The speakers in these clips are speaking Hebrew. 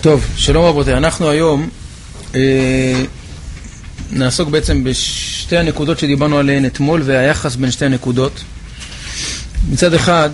טוב, שלום רבותיי, אנחנו היום נעסוק בעצם בשתי הנקודות שדיברנו עליהן אתמול והיחס בין שתי הנקודות. מצד אחד,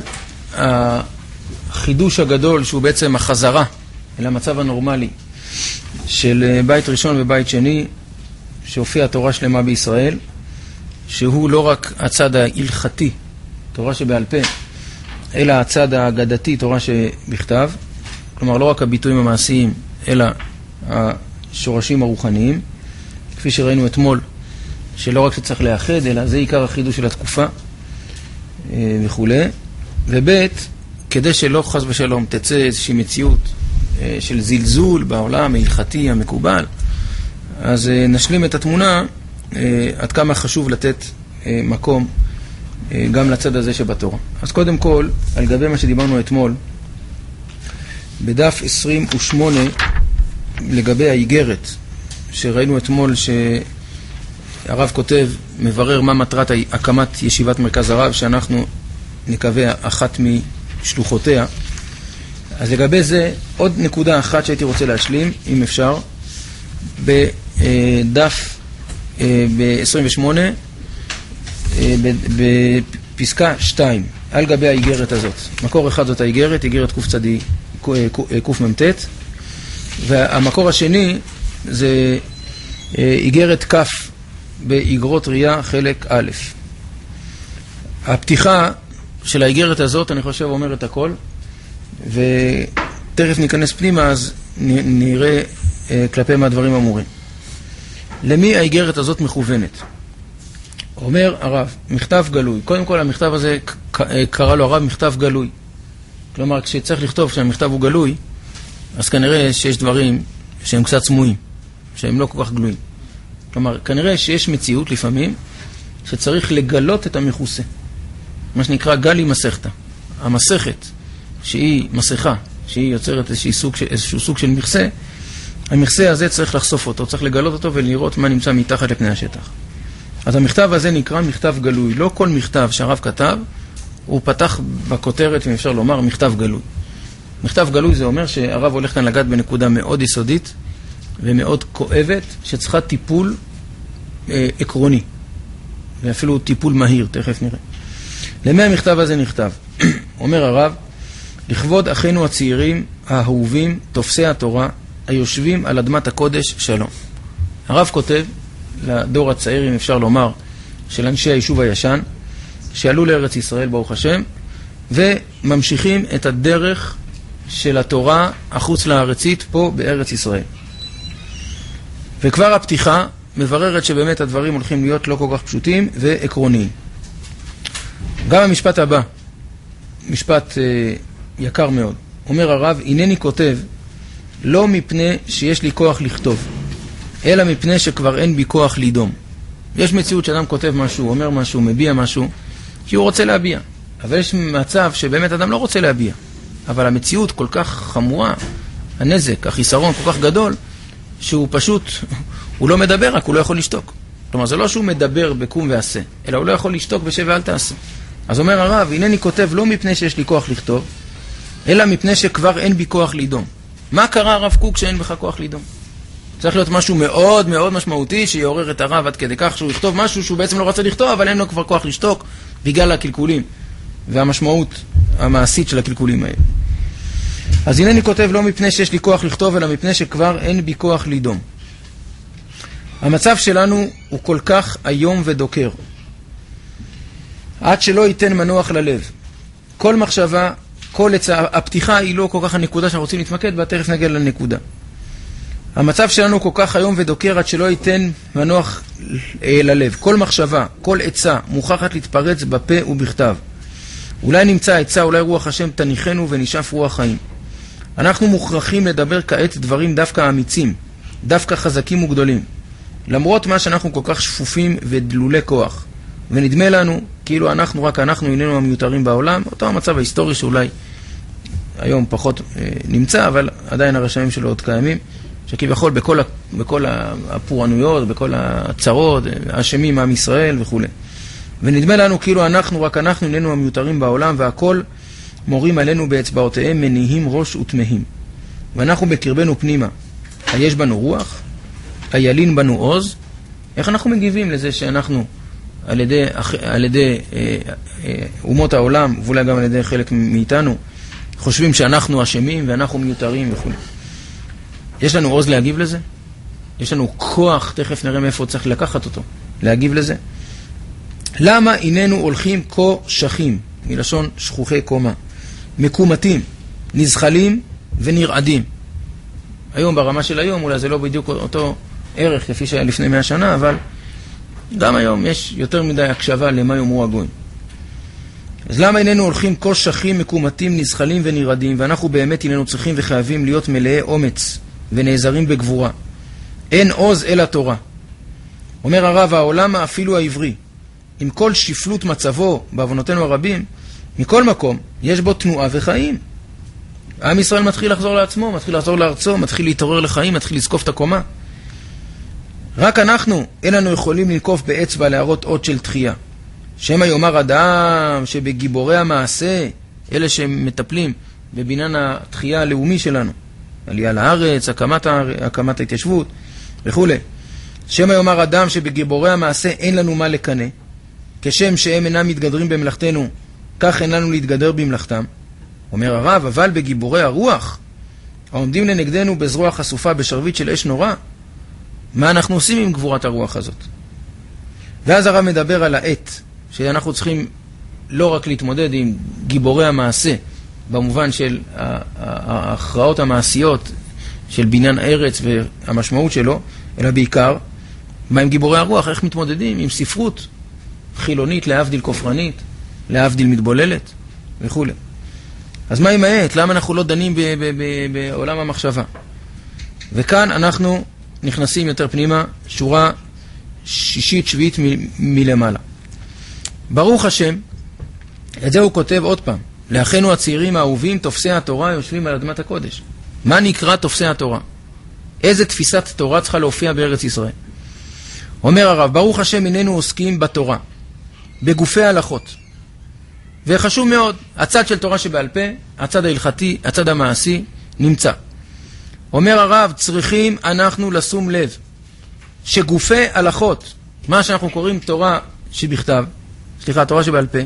החידוש הגדול שהוא בעצם החזרה אל המצב הנורמלי של בית ראשון ובית שני, שהופיע תורה שלמה בישראל, שהוא לא רק הצד ההלכתי, תורה שבעל פה, אלא הצד האגדתי, תורה שבכתב, כלומר לא רק הביטויים המעשיים, אלא השורשים הרוחניים, כפי שראינו אתמול, שלא רק שצריך לאחד, אלא זה עיקר החידוש של התקופה וכו'. ובית, כדי שלא חס ושלום תצא איזושהי מציאות של זלזול בעולם ההלכתי המקובל, אז נשלים את התמונה עד כמה חשוב לתת מקום גם לצד הזה שבתורה. אז קודם כל, על גבי מה שדיברנו אתמול, בדף 28, לגבי האיגרת, שראינו אתמול שהרב כותב, מברר מה מטרת הקמת ישיבת מרכז הרב, שאנחנו נקווה אחת משלוחותיה. אז לגבי זה, עוד נקודה אחת שהייתי רוצה להשלים, אם אפשר, בדף ב-28, בפסקה 2, על גבי האיגרת הזאת. מקור אחד זאת האיגרת, איגרת קמ"ט, והמקור השני זה איגרת כ' באיגרות ראייה חלק א'. הפתיחה של האיגרת הזאת, אני חושב, אומרת הכל, ותכף ניכנס פנימה, אז נראה כלפי מה הדברים אמורים. למי האיגרת הזאת מכוונת? אומר הרב, מכתב גלוי. קודם כל, המכתב הזה קרא לו הרב מכתב גלוי. כלומר, כשצריך לכתוב שהמכתב הוא גלוי, אז כנראה שיש דברים שהם קצת סמויים, שהם לא כל כך גלויים. כלומר, כנראה שיש מציאות לפעמים שצריך לגלות את המכוסה. מה שנקרא גלי מסכתא. המסכת, שהיא מסכה, שהיא יוצרת איזשהו סוג של מכסה, המכסה הזה צריך לחשוף אותו, צריך לגלות אותו ולראות מה נמצא מתחת לפני השטח. אז המכתב הזה נקרא מכתב גלוי. לא כל מכתב שהרב כתב, הוא פתח בכותרת, אם אפשר לומר, מכתב גלוי. מכתב גלוי זה אומר שהרב הולך כאן לגעת בנקודה מאוד יסודית ומאוד כואבת, שצריכה טיפול עקרוני, ואפילו טיפול מהיר, תכף נראה. למי המכתב הזה נכתב? אומר הרב, לכבוד אחינו הצעירים, האהובים, תופסי התורה, היושבים על אדמת הקודש, שלום. הרב כותב לדור הצעיר, אם אפשר לומר, של אנשי היישוב הישן, שעלו לארץ ישראל, ברוך השם, וממשיכים את הדרך של התורה החוץ לארצית פה בארץ ישראל. וכבר הפתיחה מבררת שבאמת הדברים הולכים להיות לא כל כך פשוטים ועקרוניים. גם המשפט הבא, משפט יקר מאוד, אומר הרב, הנני כותב לא מפני שיש לי כוח לכתוב, אלא מפני שכבר אין בי כוח לידום. יש מציאות שאדם כותב משהו, אומר משהו, מביע משהו, כי הוא רוצה להביע. אבל יש מצב שבאמת אדם לא רוצה להביע. אבל המציאות כל כך חמורה, הנזק, החיסרון כל כך גדול, שהוא פשוט, הוא לא מדבר, רק הוא לא יכול לשתוק. כלומר, זה לא שהוא מדבר בקום ועשה, אלא הוא לא יכול לשתוק בשב ואל תעשה. אז אומר הרב, הנני כותב לא מפני שיש לי כוח לכתוב, אלא מפני שכבר אין בי כוח לידום. מה קרה הרב קוק שאין בך כוח לידום? צריך להיות משהו מאוד מאוד משמעותי שיעורר את הרב עד כדי כך שהוא יכתוב משהו שהוא בעצם לא רוצה לכתוב, אבל אין לו כבר כוח לשתוק בגלל הקלקולים והמשמעות המעשית של הקלקולים האלה. אז הנני כותב לא מפני שיש לי כוח לכתוב, אלא מפני שכבר אין בי כוח לידום. המצב שלנו הוא כל כך היום ודוקר, עד שלא ייתן מנוח ללב. כל מחשבה, כל עצה, הפתיחה היא לא כל כך הנקודה שאנחנו רוצים להתמקד בה, תכף נגיע לנקודה. המצב שלנו כל כך היום ודוקר עד שלא ייתן מנוח ללב. כל מחשבה, כל עצה מוכרחת להתפרץ בפה ובכתב. אולי נמצא עצה, אולי רוח השם תניחנו ונשאף רוח חיים. אנחנו מוכרחים לדבר כעת דברים דווקא אמיצים, דווקא חזקים וגדולים. למרות מה שאנחנו כל כך שפופים ודלולי כוח. ונדמה לנו כאילו אנחנו, רק אנחנו איננו המיותרים בעולם, אותו המצב ההיסטורי שאולי היום פחות נמצא, אבל עדיין הרשמים שלו עוד קיימים. שכביכול בכל הפורענויות, בכל הצרות, האשמים מעם ישראל וכו'. ונדמה לנו כאילו אנחנו, רק אנחנו איננו המיותרים בעולם, והכל מורים עלינו באצבעותיהם, מניעים ראש ותמהים. ואנחנו בקרבנו פנימה, היש בנו רוח, הילין בנו עוז. איך אנחנו מגיבים לזה שאנחנו, על ידי אומות העולם, ואולי גם על ידי חלק מאיתנו, חושבים שאנחנו אשמים ואנחנו מיותרים וכו'. יש לנו עוז להגיב לזה? יש לנו כוח, תכף נראה מאיפה צריך לקחת אותו, להגיב לזה? למה איננו הולכים כה שכים, מלשון שכוחי קומה, מקומתים, נזחלים ונרעדים? היום ברמה של היום, אולי זה לא בדיוק אותו ערך כפי שהיה לפני 100 שנה, אבל גם היום יש יותר מדי הקשבה למה יאמרו הגויים. אז למה איננו הולכים כה שכים, מקומתים, נזחלים ונרעדים, ואנחנו באמת איננו צריכים וחייבים להיות מלאי אומץ ונעזרים בגבורה? אין עוז אלא תורה. אומר הרב, העולם אפילו העברי, עם כל שפלות מצבו בעוונותינו הרבים, מכל מקום יש בו תנועה וחיים. עם ישראל מתחיל לחזור לעצמו, מתחיל לחזור לארצו, מתחיל להתעורר לחיים, מתחיל לזקוף את הקומה. רק אנחנו אין לנו יכולים לנקוף באצבע להראות אות של תחייה. שמא יאמר אדם שבגיבורי המעשה, אלה שמטפלים בבניין התחייה הלאומי שלנו, עלייה לארץ, הקמת ההתיישבות וכו'. שמא יאמר אדם שבגיבורי המעשה אין לנו מה לקנא, כשם שהם אינם מתגדרים במלאכתנו, כך אין לנו להתגדר במלאכתם. אומר הרב, אבל בגיבורי הרוח, העומדים לנגדנו בזרוע חשופה בשרביט של אש נורא, מה אנחנו עושים עם גבורת הרוח הזאת? ואז הרב מדבר על העת, שאנחנו צריכים לא רק להתמודד עם גיבורי המעשה, במובן של ההכרעות המעשיות של בניין הארץ והמשמעות שלו, אלא בעיקר, מה עם גיבורי הרוח? איך מתמודדים עם ספרות חילונית להבדיל כופרנית, להבדיל מתבוללת וכו'. אז מה עם העת? למה אנחנו לא דנים בעולם המחשבה? וכאן אנחנו נכנסים יותר פנימה, שורה שישית שביעית מלמעלה. ברוך השם, את זה הוא כותב עוד פעם, לאחינו הצעירים האהובים, תופסי התורה יושבים על אדמת הקודש. מה נקרא תופסי התורה? איזה תפיסת תורה צריכה להופיע בארץ ישראל? אומר הרב, ברוך השם איננו עוסקים בתורה, בגופי הלכות. וחשוב מאוד, הצד של תורה שבעל פה, הצד ההלכתי, הצד המעשי, נמצא. אומר הרב, צריכים אנחנו לשום לב, שגופי הלכות, מה שאנחנו קוראים תורה שבכתב, תורה שבעל פה,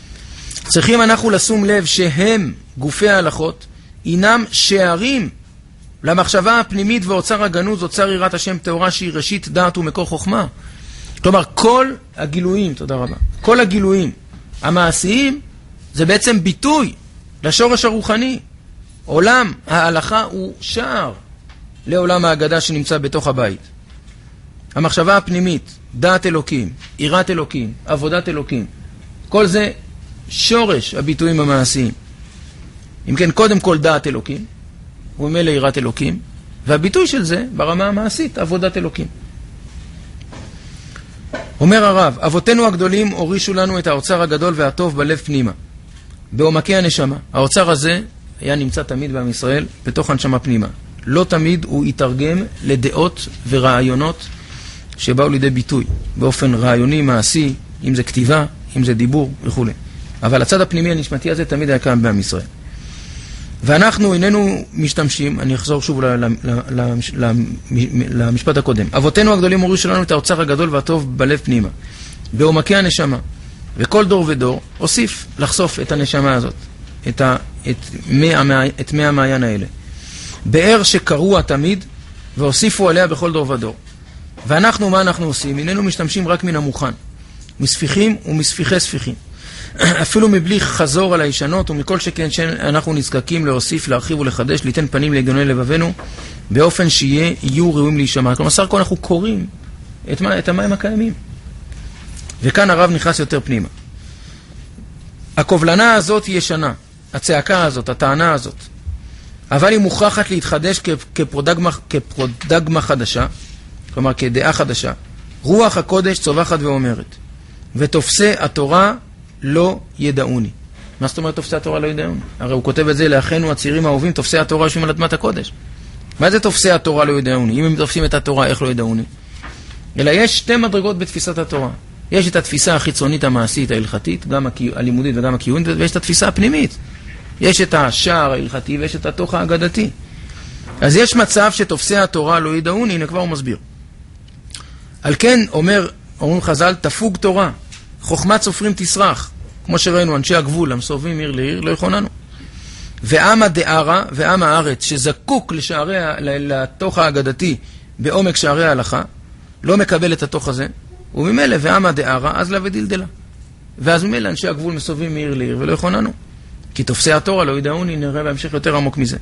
צריכים אנחנו לשום לב שהם, גופי ההלכות, אינם שערים למחשבה הפנימית ואוצר הגנוז, אוצר יראת השם תורה שהיא ראשית דעת ומקור חוכמה. כלומר, כל הגילויים, תודה רבה, כל הגילויים המעשיים זה בעצם ביטוי לשורש הרוחני. עולם ההלכה הוא שער לעולם ההגדה שנמצא בתוך הבית. המחשבה הפנימית, דעת אלוקים, יראת אלוקים, עבודת אלוקים, כל זה שורש הביטויים המעשיים. אם כן, קודם כל דעת אלוקים, וממילא יראת אלוקים, והביטוי של זה ברמה המעשית, עבודת אלוקים. אומר הרב, אבותינו הגדולים הורישו לנו את האוצר הגדול והטוב בלב פנימה, בעומקי הנשמה. האוצר הזה היה נמצא תמיד בעם ישראל בתוך הנשמה פנימה. לא תמיד הוא יתרגם לדעות ורעיונות שבאו לידי ביטוי באופן רעיוני, מעשי, אם זה כתיבה, אם זה דיבור וכו'. אבל הצד הפנימי הנשמתי הזה תמיד היה קיים בעם ישראל. ואנחנו איננו משתמשים, אני אחזור שוב למשפט הקודם. אבותינו הגדולים הורישו לנו את האוצר הגדול והטוב בלב פנימה, בעומקי הנשמה. וכל דור ודור הוסיף לחשוף את הנשמה הזאת, את מי המעיין האלה. באר שקרוע תמיד, והוסיפו עליה בכל דור ודור. ואנחנו, מה אנחנו עושים? איננו משתמשים רק מן המוכן, מספיחים ומספיחי ספיחים. אפילו מבלי חזור על הישנות, ומכל שכן שאנחנו נזקקים להוסיף, להרחיב ולחדש, ליתן פנים לעגוני לבבנו, באופן שיהיו ראויים להישמע. כלומר, סך הכל אנחנו קוראים את המים הקיימים. וכאן הרב נכנס יותר פנימה. הקובלנה הזאת היא ישנה, הצעקה הזאת, הטענה הזאת. אבל היא מוכרחת להתחדש כפרודגמה חדשה, כלומר כדעה חדשה. רוח הקודש צובחת ואומרת, ותופסי התורה לא ידעוני. מה זאת אומרת תופסי התורה לא ידעוני? הרי הוא כותב את זה לאחינו הצעירים האהובים, תופסי התורה יושבים על אדמת הקודש. מה זה תופסי התורה לא ידעוני? אם הם תופסים את התורה, איך לא ידעוני? אלא יש שתי מדרגות בתפיסת התורה. יש את התפיסה החיצונית המעשית ההלכתית, גם הלימודית וגם הקיומית, ויש את התפיסה הפנימית. יש את השער ההלכתי ויש את התוך האגדתי. אז יש מצב שתופסי התורה לא ידעון, הנה כבר הוא מסביר. על כן אומרים חז"ל, תפוג תורה, חוכמת סופרים תסרח, כמו שראינו אנשי הגבול המסובבים עיר לעיר לא יכוננו. ועם הדערה ועם הארץ שזקוק לתוך האגדתי בעומק שערי ההלכה, לא מקבל את התוך הזה, וממילא ועם הדערה אז לה ודלדלה. ואז ממילא אנשי הגבול מסובבים מעיר לעיר ולא יכוננו. כי תופסי התורה לא ידעוני, נראה בהמשך יותר עמוק מזה.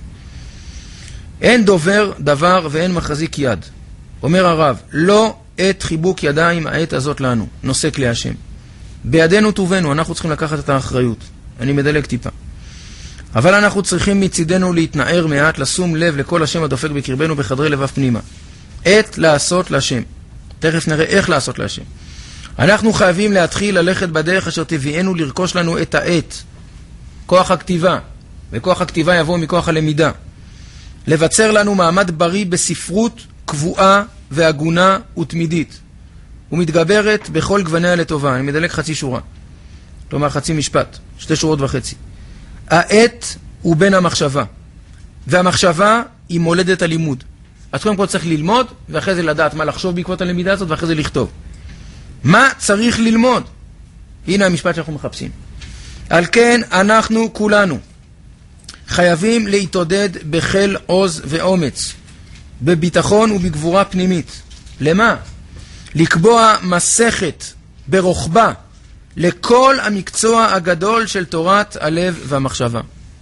אין דובר דבר ואין מחזיק יד. אומר הרב, לא עת חיבוק ידיים העת הזאת לנו, נושא כלי השם. בידינו טובנו, אנחנו צריכים לקחת את האחריות. אני מדלג טיפה. אבל אנחנו צריכים מצידנו להתנער מעט, לשום לב לכל השם הדופק בקרבנו בחדרי לבב פנימה. עת לעשות להשם. תכף נראה איך לעשות להשם. אנחנו חייבים להתחיל ללכת בדרך אשר תביאנו לרכוש לנו את העת. כוח הכתיבה. וכוח הכתיבה יבוא מכוח הלמידה. לבצר לנו מעמד בריא בספרות קבועה והגונה ותמידית. ומתגברת בכל גווניה לטובה. אני מדלג חצי שורה. כלומר חצי משפט. 2 שורות וחצי. העת הוא בין המחשבה. והמחשבה היא מולדת הלימוד. אז קודם כל צריך ללמוד, ואחרי זה לדעת מה לחשוב בעקבות הלמידה הזאת, ואחרי זה לכתוב. מה צריך ללמוד? הנה המשפט שאנחנו מחפשים. על כן אנחנו כולנו חייבים להתעודד בחיל עוז ואומץ, בביטחון ובגבורה פנימית. למה? לקבוע מסכת ברוחבה לכל המקצוע הגדול של תורת הלב והמחשבה.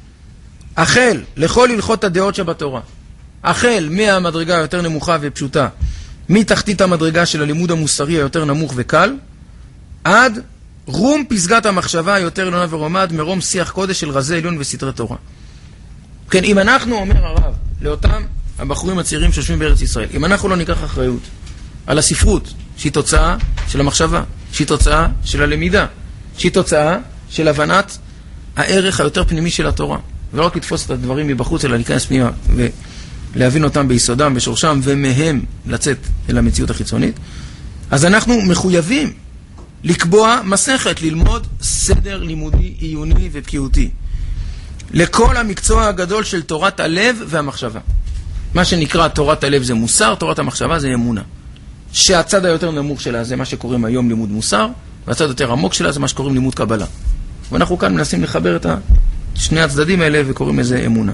החל לכל הלכות הדעות שבתורה. החל מהמדרגה היותר נמוכה ופשוטה, מתחתית המדרגה של הלימוד המוסרי היותר נמוך וקל, עד רום פסגת המחשבה היותר עליונה ורומד, מרום שיח קודש של רזי עליון וסתרי תורה. כן, אם אנחנו, אומר הרב, לאותם הבחורים הצעירים שיושבים בארץ ישראל, אם אנחנו לא ניקח אחריות על הספרות, שהיא תוצאה של המחשבה, שהיא תוצאה של הלמידה, שהיא תוצאה של הבנת הערך היותר פנימי של התורה, ולא רק לתפוס את הדברים מבחוץ, אלא להיכנס פנימה ולהבין אותם ביסודם, בשורשם, ומהם לצאת אל המציאות החיצונית, אז אנחנו מחויבים לקבוע מסכת, ללמוד סדר לימודי עיוני ובקיאותי לכל המקצוע הגדול של תורת הלב והמחשבה. מה שנקרא תורת הלב זה מוסר, תורת המחשבה זה אמונה, שהצד היותר נמוך שלה זה מה שקוראים היום לימוד מוסר, והצד יותר עמוק שלה זה מה שקוראים לימוד קבלה. ואנחנו כאן מנסים לחבר את שני הצדדים האלה וקוראים לזה אמונה.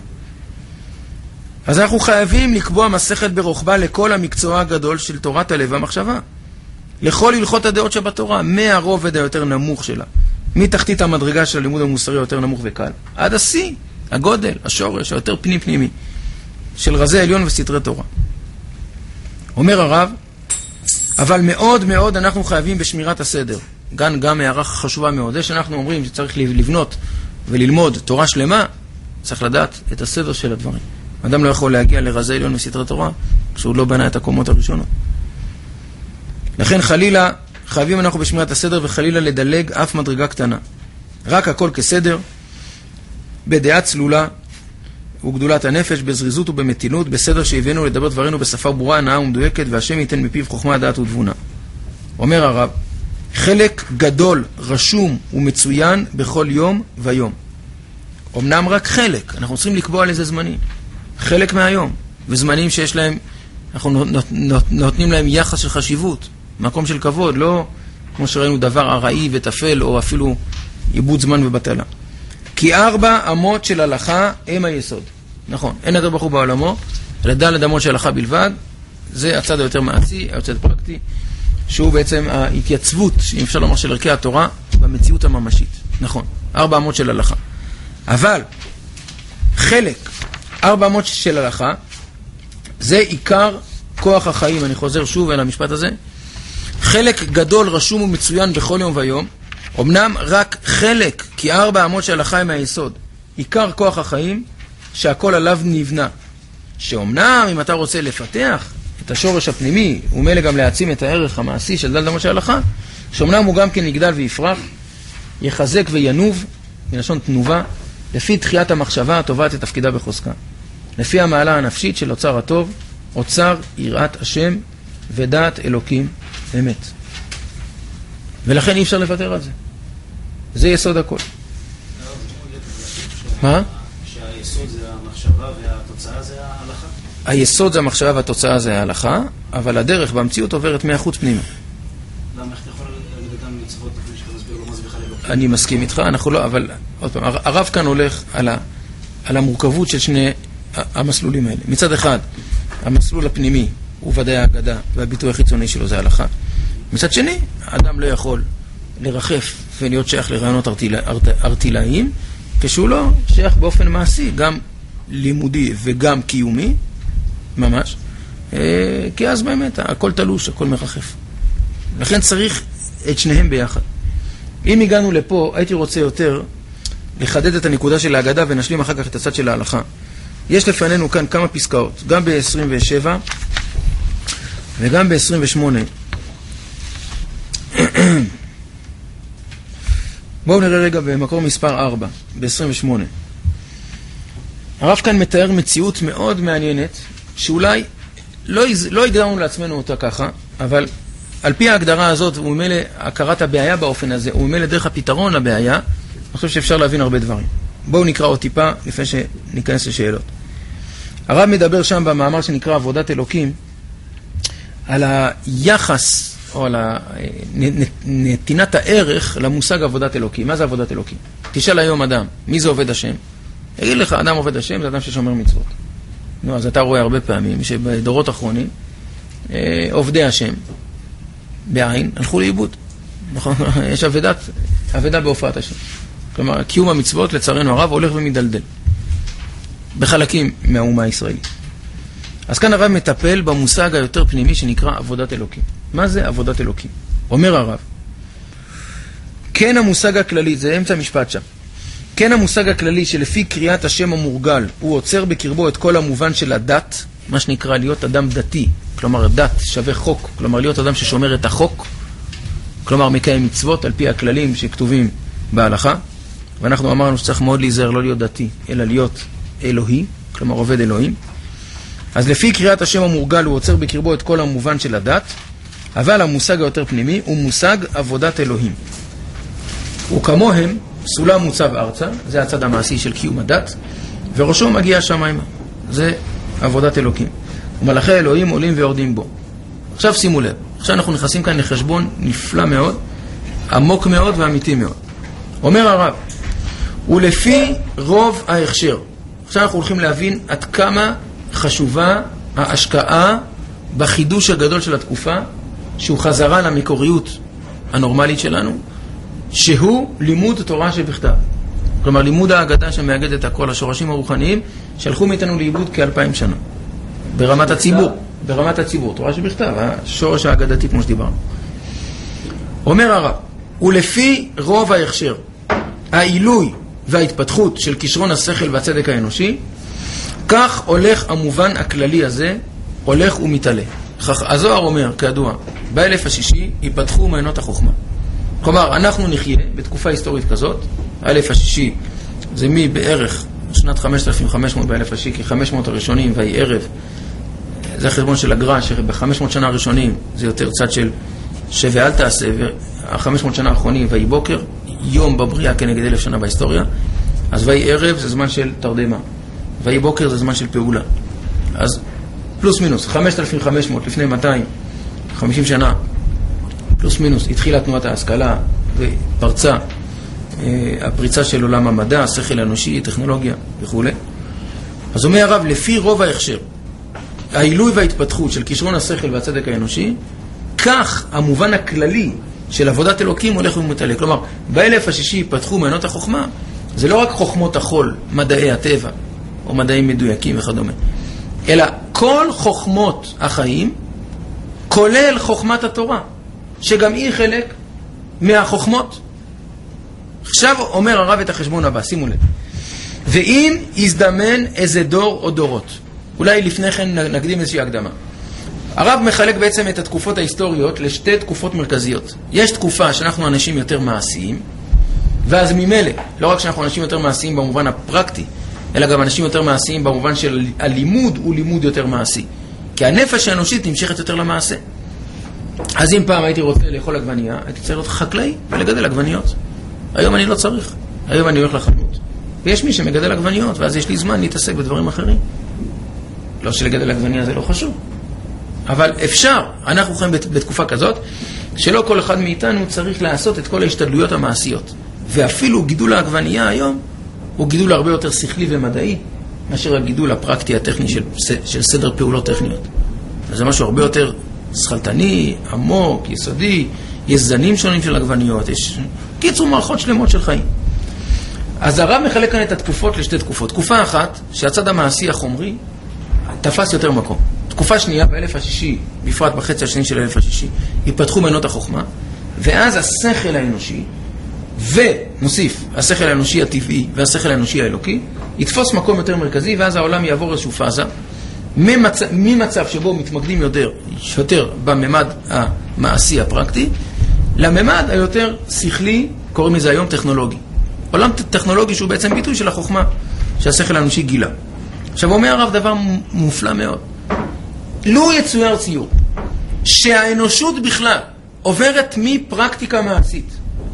אז אנחנו חייבים לקבוע מסכת ברוחבה לכל המקצוע הגדול של תורת הלב והמחשבה, לכל הלכות הדעות שבתורה, מהרובד היותר נמוך שלה, מתחתית המדרגה של הלימוד המוסרי היותר נמוך וקל, עד השיא, הגודל, השורש, היותר פנימי של רזי עליון וסתרי תורה. אומר הרב, אבל מאוד מאוד אנחנו חייבים בשמירת הסדר. גם הערה חשובה מאוד. זה שאנחנו אומרים שצריך לבנות וללמוד תורה שלמה, צריך לדעת את הסדר של הדברים. אדם לא יכול להגיע לרזי עליון וסתרי תורה כשהוא לא בנה את הקומות הראשונות. לכן חלילה חייבים אנחנו בשמירת הסדר, וחלילה לדלג אף מדרגה קטנה. רק הכל כסדר, בדעה צלולה וגדולת הנפש, בזריזות ובמתינות, בסדר שהבאנו לדבר דברינו בשפה ברורה, נאה ומדויקת, והשם ייתן מפיו חוכמה, דעת ותבונה. אומר הרב, חלק גדול, רשום ומצוין בכל יום ויום. אמנם רק חלק, אנחנו צריכים לקבוע לזה זמנים. חלק מהיום, וזמנים שיש להם, אנחנו נותנים להם יחס של חשיבות, מקום של כבוד, לא כמו שראינו דבר ארעי ותפל, או אפילו איבוד זמן ובטלה. כי 4 אמות של הלכה הם היסוד. נכון, אין יותר ברוך הוא בעולמו, לדעת אמות של הלכה בלבד, זה הצד היותר מעשי, היותר פרקטי, שהוא בעצם ההתייצבות, אם אפשר לומר, של ערכי התורה במציאות הממשית. נכון, 4 אמות של הלכה. אבל חלק 4 אמות של הלכה זה עיקר כוח החיים. אני חוזר שוב אל המשפט הזה. חלק גדול, רשום ומצוין בכל יום ויום, אמנם רק חלק, כי 4 אמות של הלכה הם היסוד, עיקר כוח החיים שהכל עליו נבנה. שאומנם אם אתה רוצה לפתח את השורש הפנימי ומילא גם להעצים את הערך המעשי של דלת אמות של הלכה, שאומנם הוא גם כן יגדל ויפרח, יחזק וינוב, מלשון תנובה, לפי תחיית המחשבה הטובה את תפקידה בחוזקה, לפי המעלה הנפשית של אוצר הטוב, אוצר יראת השם ודעת אלוקים אמת. ולכן אי אפשר לוותר על זה. זה יסוד הכל. מה? שהיסוד זה המחשבה והתוצאה זה ההלכה? היסוד זה המחשבה והתוצאה זה ההלכה, אבל הדרך במציאות עוברת מהחוץ פנימה. למה איך אתה יכול להגיד אדם מצוות לפני שאתה מסביר לו מה זה בכלל אלוקים? אני מסכים איתך, אנחנו לא, אבל עוד פעם, הרב כאן הולך על המורכבות של שני המסלולים האלה. מצד אחד, המסלול הפנימי הוא ודאי ההגדה, והביטוי החיצוני שלו זה ההלכה. מצד שני, האדם לא יכול לרחף ולהיות שייך לרעיונות ארטילאיים, כשהוא לא שייך באופן מעשי, גם לימודי וגם קיומי, ממש, כי אז באמת הכל תלוש, הכל מרחף. לכן צריך את שניהם ביחד. אם הגענו לפה, הייתי רוצה יותר לחדד את הנקודה של ההגדה ונשלים אחר כך את הצד של ההלכה. יש לפנינו כאן כמה פסקאות, גם ב-27 וגם ב-28. בואו נראה רגע במקור מספר 4, ב-28. הרב כאן מתאר מציאות מאוד מעניינת, שאולי לא הגדרנו לעצמנו אותה ככה, אבל על פי ההגדרה הזאת, וממילא הכרת הבעיה באופן הזה, וממילא דרך הפתרון לבעיה, אני חושב שאפשר להבין הרבה דברים. בואו נקרא עוד טיפה לפני שניכנס לשאלות. הרב מדבר שם במאמר שנקרא עבודת אלוקים, על היחס או על נתינת הערך למושג עבודת אלוקים. מה זה עבודת אלוקים? תשאל היום אדם, מי זה עובד השם? יגיד לך, אדם עובד השם זה אדם ששומר מצוות. נו, אז אתה רואה הרבה פעמים שבדורות אחרונים עובדי השם בעין הלכו לאיבוד. נכון? יש עבדה בהופעת השם. כלומר, קיום המצוות לצערנו הרב הולך ומדלדל בחלקים מהאומה הישראלית. אז כאן הרב מטפל במושג היותר פנימי שנקרא עבודת אלוקים. מה זה עבודת אלוקים? אומר הרב, כן המושג הכללי, זה אמצע משפט שם, כן המושג הכללי שלפי קריאת השם המורגל הוא עוצר בקרבו את כל המובן של הדת, מה שנקרא להיות אדם דתי, כלומר דת שווה חוק, כלומר להיות אדם ששומר את החוק, כלומר מקיים מצוות על פי הכללים שכתובים בהלכה, ואנחנו אמרנו שצריך מאוד להיזהר לא להיות דתי, אלא להיות אלוהי, כלומר עובד אלוהים. אז לפי קריאת השם המורגל הוא עוצר בקרבו את כל המובן של הדת, אבל המושג היותר פנימי הוא מושג עבודת אלוהים. וכמוהם סולם מוצב ארצה, זה הצד המעשי של קיום הדת, וראשו מגיע השמיימה, זה עבודת אלוקים. ומלאכי אלוהים עולים ויורדים בו. עכשיו שימו לב, עכשיו אנחנו נכנסים כאן לחשבון נפלא מאוד, עמוק מאוד ואמיתי מאוד. אומר הרב, ולפי רוב ההכשר, עכשיו אנחנו הולכים להבין עד כמה חשובה ההשקעה בחידוש הגדול של התקופה, שהוא חזרה למקוריות הנורמלית שלנו, שהוא לימוד תורה שבכתב. כלומר, לימוד ההגדה שמאגד את הכל, השורשים הרוחניים, שהלכו מאיתנו לאיבוד כ2000 שנה. ברמת הציבור, תורה שבכתב, השורש ההגדתי כמו שדיברנו. אומר הרב, ולפי רוב ההכשר, העילוי וההתפתחות של כישרון השכל והצדק האנושי, כך הולך המובן הכללי הזה, הולך ומתעלה. הזוהר אומר, כידוע, באלף השישי ייפתחו מעיינות החוכמה. כלומר, אנחנו נחיה בתקופה היסטורית כזאת, האלף השישי זה מבערך שנת 5500 באלף השישי, כי 500 הראשונים והיא ערב, זה החשבון של הגר"א, שב-500 שנה הראשונים זה יותר צד של ואל תעשה, וה-500 שנה האחרונים והיא בוקר, יום בבריאה כנגד 1000 שנה בהיסטוריה, אז והיא ערב זה זמן של תרדמה, והיא בוקר זה זמן של פעולה. אז פלוס מינוס, 5500 לפני 250 שנה, פלוס מינוס, התחילה תנועת ההשכלה ופרצה הפריצה של עולם המדע, השכל האנושי, טכנולוגיה וכו'. אז אומר הרב, לפי רוב ההכשר, העילוי וההתפתחות של כישרון השכל והצדק האנושי, כך המובן הכללי של עבודת אלוקים הולך ומתעלה. כלומר, באלף השישי ייפתחו מעיינות החוכמה, זה לא רק חוכמות החול, מדעי הטבע, או מדעים מדויקים וכדומה, אלא כל חוכמות החיים, כולל חוכמת התורה, שגם היא חלק מהחוכמות. עכשיו אומר הרב את החשבון הבא, שימו לב. ואם יזדמן איזה דור או דורות, אולי לפני כן נקדים איזושהי הקדמה. הרב מחלק בעצם את התקופות ההיסטוריות לשתי תקופות מרכזיות. יש תקופה שאנחנו אנשים יותר מעשיים, ואז ממילא, לא רק שאנחנו אנשים יותר מעשיים במובן הפרקטי, אלא גם אנשים יותר מעשיים במובן של הלימוד הוא לימוד יותר מעשי. כי הנפש האנושית נמשכת יותר למעשה. אז אם פעם הייתי רוצה לאכול עגבנייה, הייתי צריך להיות חקלאי ולגדל עגבניות. היום אני לא צריך. היום אני הולך לחנות. ויש מי שמגדל עגבניות, ואז יש לי זמן להתעסק בדברים אחרים. לא שלגדל עגבנייה זה לא חשוב. אבל אפשר, אנחנו חיים בתקופה כזאת, שלא כל אחד מאיתנו צריך לעשות את כל ההשתדלויות המעשיות. ואפילו גידול העגבנייה היום, הוא גידול הרבה יותר שכלי ומדעי, מאשר הגידול הפרקטי הטכני של סדר פעולות טכניות. אז זה משהו הרבה יותר שכלתני, עמוק, יסודי, יש זנים שונים של עגבניות, יש קיצור מערכות שלמות של חיים. אז הרב מחלק כאן את התקופות לשתי תקופות. תקופה אחת, שהצד המעשי החומרי תפס יותר מקום. תקופה שנייה, באלף השישי, בפרט בחצי השני של אלף השישי, התפתחו מנות החוכמה, ואז השכל האנושי, ונוסיף, השכל האנושי הטבעי והשכל האנושי האלוקי, יתפוס מקום יותר מרכזי, ואז העולם יעבור איזשהו פאזה, ממצב שבו מתמקדים יותר בממד המעשי הפרקטי, לממד היותר שכלי, קוראים לזה היום טכנולוגי. עולם טכנולוגי שהוא בעצם ביטוי של החוכמה שהשכל האנושי גילה. עכשיו אומר הרב דבר מופלא מאוד. לו יצויר ציור שהאנושות בכלל עוברת מפרקטיקה מעשית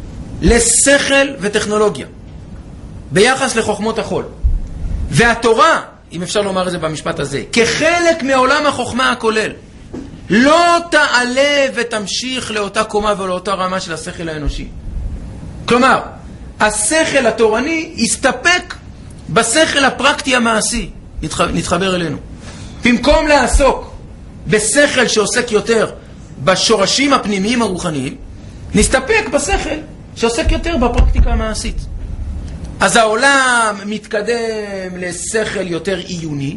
לשכל וטכנולוגיה ביחס לחוכמות החול, והתורה, אם אפשר לומר את זה במשפט הזה, כחלק מעולם החוכמה הכולל, לא תעלה ותמשיך לאותה קומה ולאותה רמה של השכל האנושי. כלומר, השכל התורני יסתפק בשכל הפרקטי המעשי, נתחבר אלינו. במקום לעסוק בשכל שעוסק יותר בשורשים הפנימיים הרוחניים, נסתפק בשכל שעוסק יותר בפרקטיקה המעשית. אז העולם מתקדם לשכל יותר עיוני,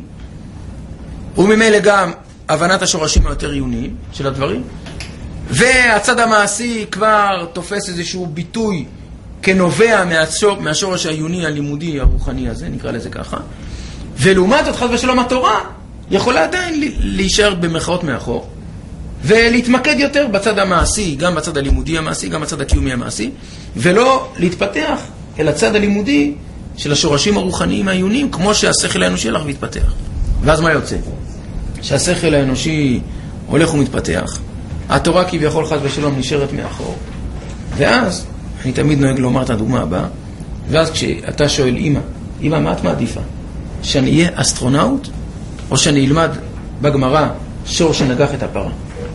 וממילא גם הבנת השורשים היותר עיוניים של הדברים, והצד המעשי כבר תופס איזשהו ביטוי כנובע מהשורש העיוני הלימודי הרוחני הזה, נקרא לזה ככה. ולעומת זאת, חס ושלום, התורה יכולה עדיין להישאר במרכאות מאחור, ולהתמקד יותר בצד המעשי, גם בצד הלימודי המעשי, גם בצד הקיומי המעשי, ולא להתפתח אל הצד הלימודי של השורשים הרוחניים העיוניים, כמו שהשכל האנושי הלך והתפתח. ואז מה יוצא? שהשכל האנושי הולך ומתפתח, התורה כביכול חס ושלום נשארת מאחור, ואז, אני תמיד נוהג לומר את הדוגמה הבאה, ואז כשאתה שואל אמא, מה את מעדיפה? שאני אהיה אסטרונאוט, או שאני אלמד בגמרא שור שנגח את הפרה?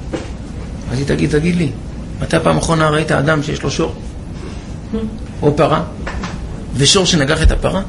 אז היא תגיד לי, מתי פעם אחרונה ראית אדם שיש לו שור? או פרה? ושור שנגח את הפרה?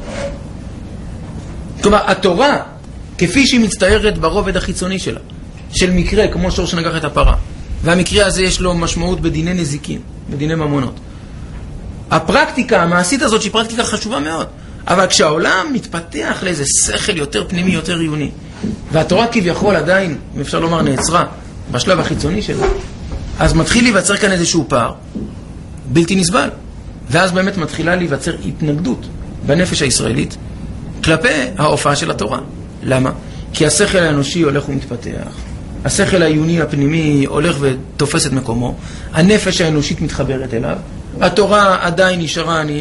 כלומר, התורה, כפי שהיא מצטיירת ברובד החיצוני שלה, של מקרה כמו שור שנגח את הפרה, והמקרה הזה יש לו משמעות בדיני נזיקים, בדיני ממונות. הפרקטיקה המעשית הזאת שהיא פרקטיקה חשובה מאוד, אבל כשהעולם מתפתח לאיזה שכל יותר פנימי, יותר עיוני, והתורה כביכול עדיין, אם אפשר לומר, נעצרה בשלב החיצוני שלה, אז מתחיל להיווצר כאן איזשהו פער בלתי נסבל, ואז באמת מתחילה להיווצר התנגדות בנפש הישראלית כלפי ההופעה של התורה. למה? כי השכל האנושי הולך ומתפתח, השכל העיוני הפנימי הולך ותופס את מקומו, הנפש האנושית מתחברת אליו, התורה עדיין נשארה, אני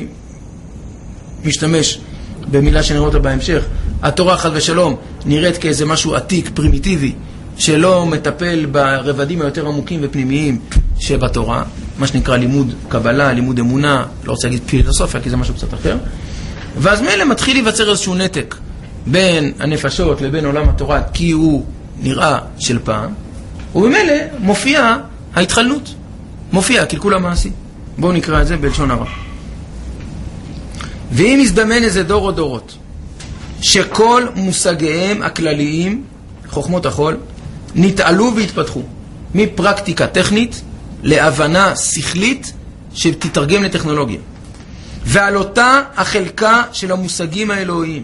משתמש במילה שנראה אותה בהמשך, התורה חד ושלום נראית כאיזה משהו עתיק, פרימיטיבי, שלא מטפל ברבדים היותר עמוקים ופנימיים שבתורה, מה שנקרא לימוד קבלה, לימוד אמונה, לא רוצה להגיד פילוסופיה כי זה משהו קצת אחר, ואז מילא מתחיל להיווצר איזשהו נתק בין הנפשות לבין עולם התורה, כי הוא נראה של פעם, ובמילא מופיע ההתחלנות, מופיע הקלקול המעשי. בואו נקרא את זה בלשון הרע. ואם יזדמן איזה דור או דורות שכל מושגיהם הכלליים, חוכמות החול, נתעלו והתפתחו מפרקטיקה טכנית להבנה שכלית שתתרגם לטכנולוגיה, ועל אותה החלקה של המושגים האלוהיים,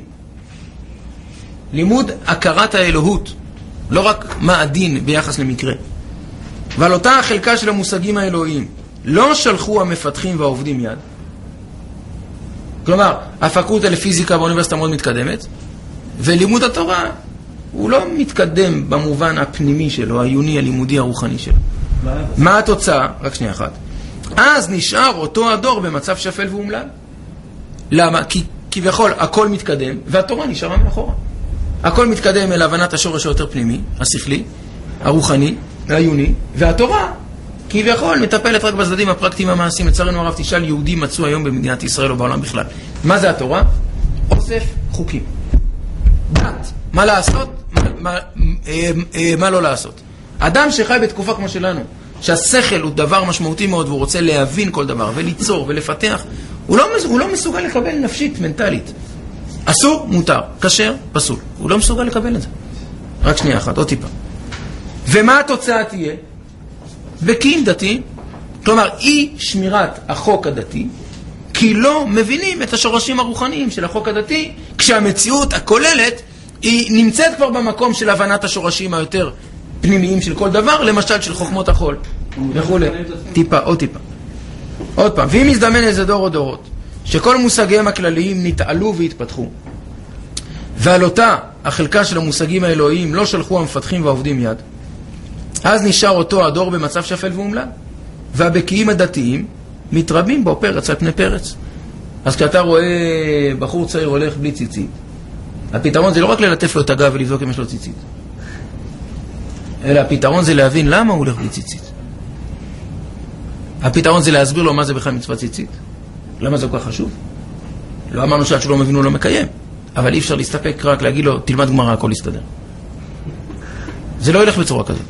לימוד הכרת האלוהות, לא רק מה הדין ביחס למקרה, ועל אותה החלקה של המושגים האלוהיים לא שלחו המפתחים והעובדים יד. כלומר, הפקולטה לפיזיקה באוניברסיטה מאוד מתקדמת, ולימוד התורה הוא לא מתקדם במובן הפנימי שלו, העיוני, הלימודי, הרוחני שלו. מה התוצאה? רק שנייה אחת. אז נשאר אותו הדור במצב שפל ואומלל. למה? כי כביכול הכל מתקדם, והתורה נשארה מאחורה. הכל מתקדם אל הבנת השורש היותר פנימי, השכלי, הרוחני, העיוני, והתורה כביכול מטפלת רק בצדדים הפרקטיים המעשיים. לצערנו הרב, תשאל יהודי מצוי היום במדינת ישראל או בעולם בכלל, מה זה התורה? אוסף חוקים, דת, מה לעשות, מה לא לעשות. אדם שחי בתקופה כמו שלנו, שהשכל הוא דבר משמעותי מאוד, והוא רוצה להבין כל דבר, וליצור ולפתח, הוא לא מסוגל לקבל נפשית, מנטלית. אסור, מותר, כשר, פסול. הוא לא מסוגל לקבל את זה. רק שנייה אחת, עוד טיפה. ומה התוצאה תהיה? בקיים דתי, כלומר, אי שמירת החוק הדתי, כי לא מבינים את השורשים הרוחניים של החוק הדתי, כשהמציאות הכוללת היא נמצאת כבר במקום של הבנת השורשים היותר פנימיים של כל דבר, למשל של חוכמות החול וכו'. טיפה, עוד טיפה. עוד פעם, ואם יזדמן איזה דור או דורות, שכל מושגיהם הכלליים נתעלו והתפתחו, ועל אותה החלקה של המושגים האלוהיים לא שלחו המפתחים והעובדים יד, אז נשאר אותו הדור במצב שפל ואומלל, והבקיעים הדתיים מתרבים בו פרץ על פני פרץ. אז כשאתה רואה בחור צעיר הולך בלי ציצית, הפתרון זה לא רק ללטף לו את הגב ולבדוק אם יש לו ציצית, אלא הפתרון זה להבין למה הוא הולך בלי ציצית. הפתרון זה להסביר לו מה זה בכלל מצוות ציצית, למה זה כל כך חשוב. לא אמרנו שעד שלא מבין הוא לא מקיים, אבל אי אפשר להסתפק רק להגיד לו תלמד גמרא, הכל יסתדר. זה לא ילך בצורה כזאת.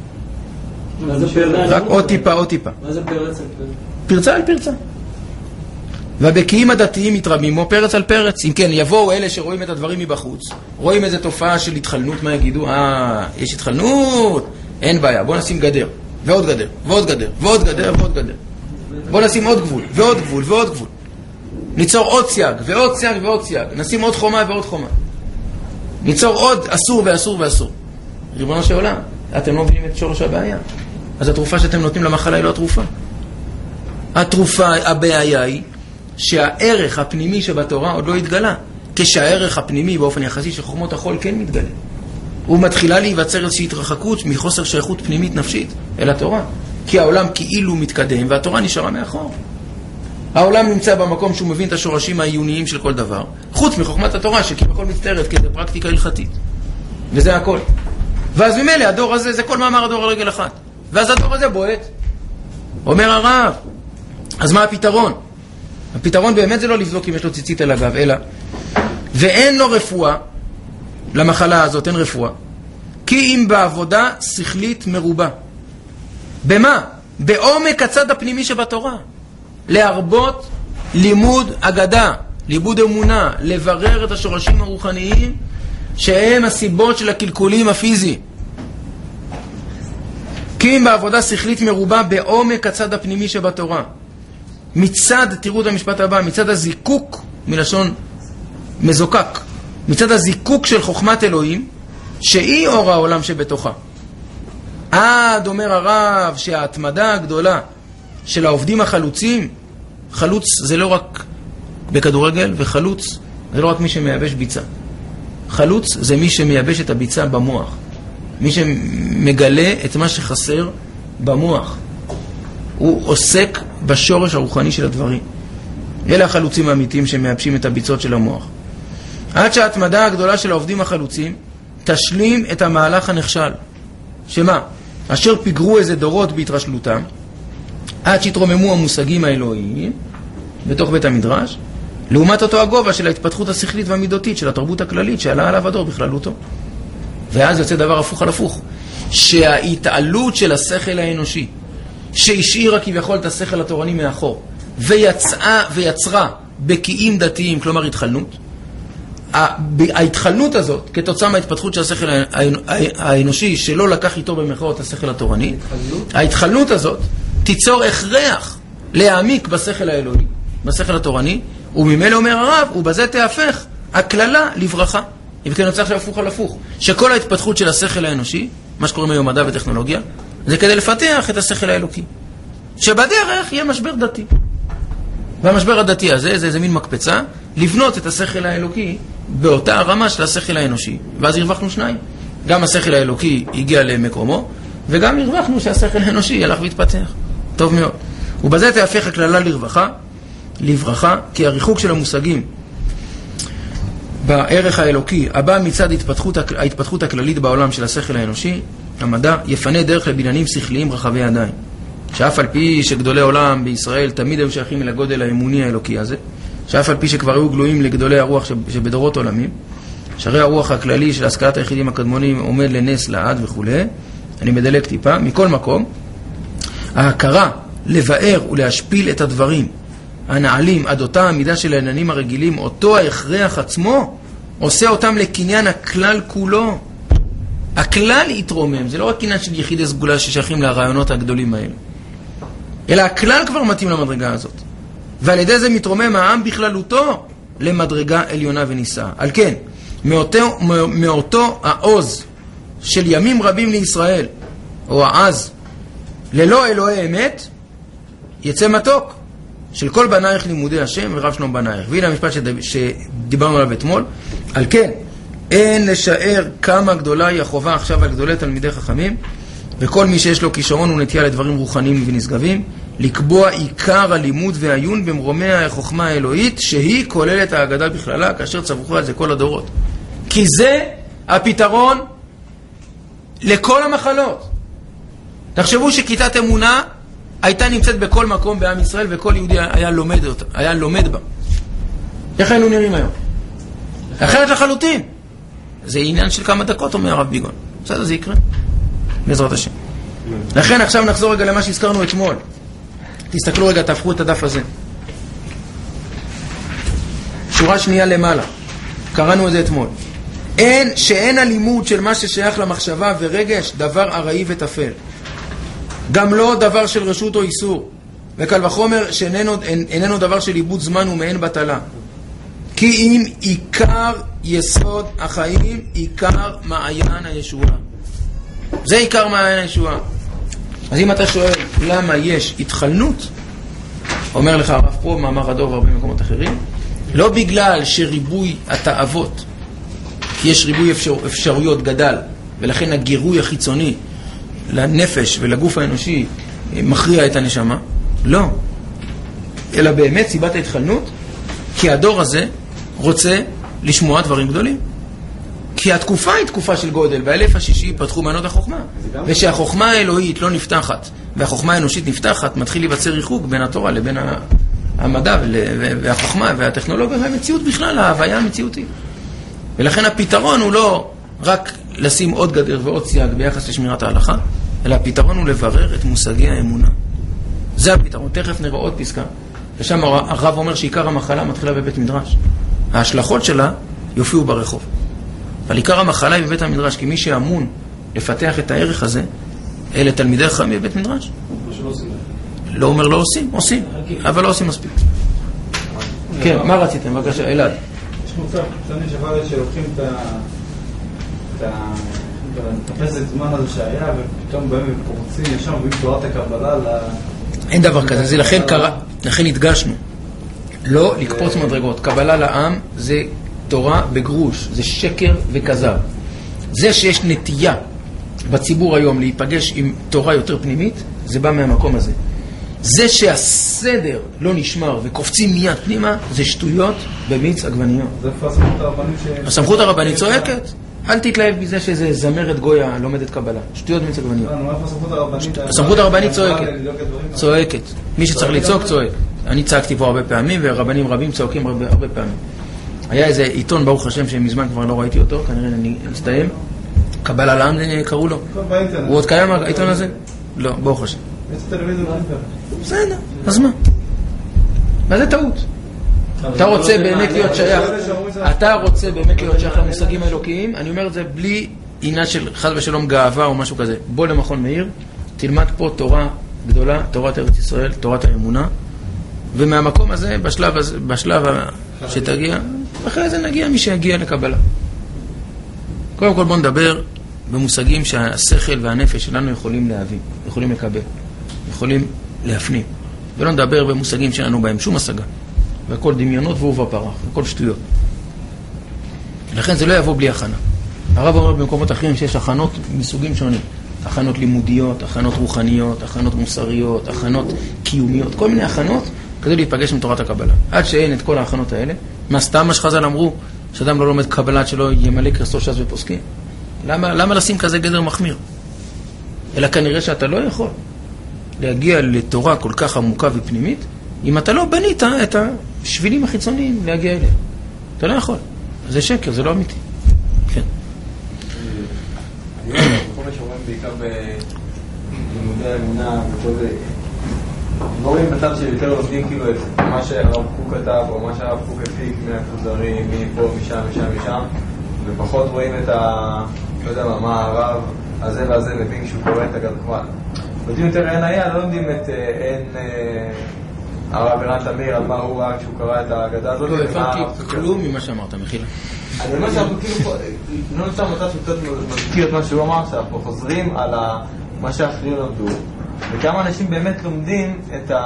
רק עוד טיפה, עוד טיפה. מה זה פרץ על פרץ? פרצה על פרצה. והבקיעים הדתיים מתרבים בו פרץ על פרץ. אם כן, יבואו אלה שרואים את הדברים מבחוץ, רואים איזו תופעה של התחלנות, מה יגידו? יש התחלנות, אין בעיה, בוא נשים גדר, ועוד גדר, ועוד גדר, ועוד גדר, ועוד גדר. בוא נשים עוד גבול, ועוד גבול, ועוד גבול. ניצור עוד סייג, ועוד סייג, ועוד סייג. נשים עוד חומה ועוד חומה. ניצור עוד אסור ואסור ואסור. ריבונו של עולם, אתם לא מבינים את שורש הבעיה. אז התרופה שאתם נותנים למחלה היא לא התרופה. התרופה, הבעיה היא שהערך הפנימי שבתורה עוד לא התגלה. כשהערך הפנימי באופן יחסי של חוכמות החול כן מתגלה. הוא מתחילה להיווצר איזושהי התרחקות מחוסר שייכות פנימית נפשית אל התורה. כי העולם כאילו מתקדם והתורה נשארה מאחור. העולם נמצא במקום שהוא מבין את השורשים העיוניים של כל דבר, חוץ מחוכמת התורה שכביכול מצטערת כאיזו פרקטיקה הלכתית. וזה הכל. ואז ממילא הדור הזה, זה כל מאמר הדור על רגל אחת. ואז הדור הזה בועט. אומר הרב, אז מה הפתרון? הפתרון באמת זה לא לבדוק אם יש לו ציצית על הגב, אלא ואין לו רפואה, למחלה הזאת אין רפואה, כי אם בעבודה שכלית מרובה. במה? בעומק הצד הפנימי שבתורה. להרבות לימוד אגדה, לימוד אמונה, לברר את השורשים הרוחניים שהם הסיבות של הקלקולים הפיזיים. כי אם בעבודה שכלית מרובה בעומק הצד הפנימי שבתורה. מצד, תראו את המשפט הבא, מצד הזיקוק, מלשון מזוקק, מצד הזיקוק של חוכמת אלוהים, שהיא אור העולם שבתוכה. עד אומר הרב שההתמדה הגדולה של העובדים החלוצים, חלוץ זה לא רק בכדורגל, וחלוץ זה לא רק מי שמייבש ביצה. חלוץ זה מי שמייבש את הביצה במוח. מי שמגלה את מה שחסר במוח. הוא עוסק בשורש הרוחני של הדברים. אלה החלוצים האמיתיים שמייבשים את הביצות של המוח. עד שההתמדה הגדולה של העובדים החלוצים תשלים את המהלך הנכשל. שמה? אשר פיגרו איזה דורות בהתרשלותם, עד שהתרוממו המושגים האלוהיים בתוך בית המדרש, לעומת אותו הגובה של ההתפתחות השכלית והמידותית של התרבות הכללית שעלה עליו הדור בכללותו. ואז יוצא דבר הפוך על הפוך, שההתעלות של השכל האנושי, שהשאירה כביכול את השכל התורני מאחור, ויצרה בקיעים דתיים, כלומר התחלנות, ההתחלנות הזאת, כתוצאה מההתפתחות של השכל האנושי, שלא לקח איתו במרכאות השכל התורני, ההתחלנות הזאת תיצור הכרח להעמיק בשכל האלוהי, בשכל התורני, וממילא אומר הרב, ובזה תהפך הכללה לברכה. אם כן נוצא עכשיו הפוך על הפוך, שכל ההתפתחות של השכל האנושי, מה שקוראים היום מדע וטכנולוגיה, זה כדי לפתח את השכל האלוקי. שבדרך יהיה משבר דתי. והמשבר הדתי הזה, זה מין מקפצה, לבנות את השכל האלוקי באותה הרמה של השכל האנושי. ואז הרווחנו שניים. גם השכל האלוקי הגיע למקומו, וגם הרווחנו שהשכל האנושי ילך והתפתח. טוב מאוד. ובזה תהפך הכללה לברכה, כי הריחוק של המושגים בערך האלוקי, הבא מצד ההתפתחות הכללית בעולם של השכל האנושי, המדע יפנה דרך לבניינים שכליים רחבי ידיים. שאף על פי שגדולי עולם בישראל תמיד היו שייכים אל הגודל האמוני האלוקי הזה, שאף על פי שכבר היו גלויים לגדולי הרוח שבדורות עולמים, שהרי הרוח הכללי של השכלת היחידים הקדמונים עומד לנס לעד וכו'. אני מדלק טיפה. מכל מקום, ההכרה לבאר ולהשפיל את הדברים הנעלים עד אותה המידה של העניינים הרגילים, אותו ההכרח עצמו, עושה אותם לקניין הכלל כולו. הכלל יתרומם, זה לא רק עניין של יחידי סגולה ששייכים לרעיונות הגדולים האלה, אלא הכלל כבר מתאים למדרגה הזאת. ועל ידי זה מתרומם העם בכללותו למדרגה עליונה ונישאה. על כן, מאותו העוז של ימים רבים לישראל, או העז, ללא אלוהי אמת, יצא מתוק של כל בנייך לימודי השם ורב שלום בנייך. והנה המשפט שדיברנו עליו אתמול. על כן, אין לשער כמה גדולה היא החובה עכשיו על גדולי תלמידי חכמים, וכל מי שיש לו כישרון ונטייה לדברים רוחניים ונשגבים, לקבוע עיקר הלימוד והעיון במרומי החוכמה האלוהית, שהיא כוללת ההגדה בכללה, כאשר צווחו על זה כל הדורות. כי זה הפתרון לכל המחלות. תחשבו שכיתת אמונה הייתה נמצאת בכל מקום בעם ישראל, וכל יהודי היה לומד בה. איך היינו נראים היום? אחרת לחלוטין. זה עניין של כמה דקות, אומר הרב ביגון. בסדר, זה יקרה. בעזרת השם. לכן עכשיו נחזור רגע למה שהזכרנו אתמול. תסתכלו רגע, תהפכו את הדף הזה. שורה שנייה למעלה. קראנו את זה אתמול. שאין הלימוד של מה ששייך למחשבה ורגש דבר ארעי וטפל. גם לא דבר של רשות או איסור. וקל וחומר שאיננו דבר של איבוד זמן ומעין בטלה. כי אם עיקר יסוד החיים, עיקר מעיין הישועה. זה עיקר מעיין הישועה. אז אם אתה שואל למה יש התחלנות, אומר לך הרב פה, מאמר הדור והרבה מקומות אחרים, לא בגלל שריבוי התאוות, כי יש ריבוי אפשרויות גדל, ולכן הגירוי החיצוני לנפש ולגוף האנושי מכריע את הנשמה, לא. אלא באמת סיבת ההתחלנות, כי הדור הזה רוצה לשמוע דברים גדולים. כי התקופה היא תקופה של גודל, באלף השישי פתחו מעיינות החוכמה. ושהחוכמה האלוהית לא נפתחת, והחוכמה האנושית נפתחת, מתחיל להיווצר ריחוק בין התורה לבין המדע והחוכמה והטכנולוגיה והמציאות בכלל, ההוויה המציאותית. ולכן הפתרון הוא לא רק לשים עוד גדר ועוד סייג ביחס לשמירת ההלכה, אלא הפתרון הוא לברר את מושגי האמונה. זה הפתרון. תכף נראה עוד פסקה. ושם הרב אומר שעיקר המחלה מתחילה בבית מדרש. ההשלכות שלה יופיעו ברחוב. אבל עיקר המחלה היא בבית המדרש, כי מי שאמון לפתח את הערך הזה, אלה תלמידי חכמים בבית מדרש. לא אומר לא עושים, עושים, אבל לא עושים מספיק. כן, מה רציתם? בבקשה, אלעד. יש מוצא קטני שבל שלוקחים את הפסק זמן הזה שהיה, ופתאום באים ופורצים ישר מביאים תורת הקבלה אין דבר כזה, זה לכן הדגשנו. לא לקפוץ מדרגות. קבלה לעם זה תורה בגרוש, זה שקר וכזב. זה שיש נטייה בציבור היום להיפגש עם תורה יותר פנימית, זה בא מהמקום הזה. זה שהסדר לא נשמר וקופצים מיד פנימה, זה שטויות במיץ עגבניות. זה איפה הסמכות הרבנית הסמכות הרבנית צועקת. אל תתלהב בזה שזה זמרת גויה לומדת קבלה. שטויות במיץ עגבניות. הסמכות הרבנית צועקת. מי שצריך לצעוק צועק. אני צעקתי פה הרבה פעמים, ורבנים רבים צועקים הרבה פעמים. היה איזה עיתון, ברוך השם, שמזמן כבר לא ראיתי אותו, כנראה אני אסתיים. קבלה לעם קראו לו. הוא עוד קיים העיתון הזה? לא, ברוך השם. בסדר, אז מה? מה זה טעות? אתה רוצה באמת להיות שייך, למושגים האלוקיים, אני אומר את זה בלי עניין של חד ושלום גאווה או משהו כזה. בוא למכון מאיר, תלמד פה תורה גדולה, תורת ארץ ישראל, תורת האמונה, ומהמקום הזה, בשלב שתגיע, אחרי זה נגיע מי שיגיע לקבלה. קודם כל בוא נדבר במושגים שהשכל והנפש שלנו יכולים להבין, יכולים לקבל, יכולים להפנים. ולא נדבר במושגים שלנו בהם שום השגה. והכל דמיונות ועובה פרח, וכל שטויות. לכן זה לא יבוא בלי הכנה. הרב אומר במקומות אחרים שיש הכנות מסוגים שונים. הכנות לימודיות, הכנות רוחניות, הכנות מוסריות, הכנות קיומיות, כל מיני הכנות כדי להיפגש עם תורת הקבלה. עד שאין את כל ההכנות האלה, מה סתם מה שחז"ל אמרו, שאדם לא לומד קבלה עד שלא ימלא קרסו ש"ס ופוסקים? למה לשים כזה גדר מחמיר? אלא כנראה שאתה לא יכול להגיע לתורה כל כך עמוקה ופנימית, אם אתה לא בנית את השבילים החיצוניים להגיע אליה. אתה לא יכול. זה שקר, זה לא אמיתי. בכל מה שאומרים בעיקר בלימודי האמונה וכל זה, לא רואים בצד שיותר לומדים כאילו את מה שהרב קוק כתב או מה שהרב קוק הפיק מהכוזרים, מפה, משם, ופחות רואים את לא יודע מה הרב הזה והזה מבין כשהוא קורא את הגדול. לומדים יותר אין היה, לא לומדים את הרב ערן תמיר על מה הוא ראה כשהוא קרא את ההגדה הזאת. לא הבנתי כלום ממה שאמרת, מחילה. אני אומר שאנחנו כאילו, לא נוצר מצב שקצת מזכיר את מה שהוא אמר, שאנחנו חוזרים על מה שאחרים למדו, וכמה אנשים באמת לומדים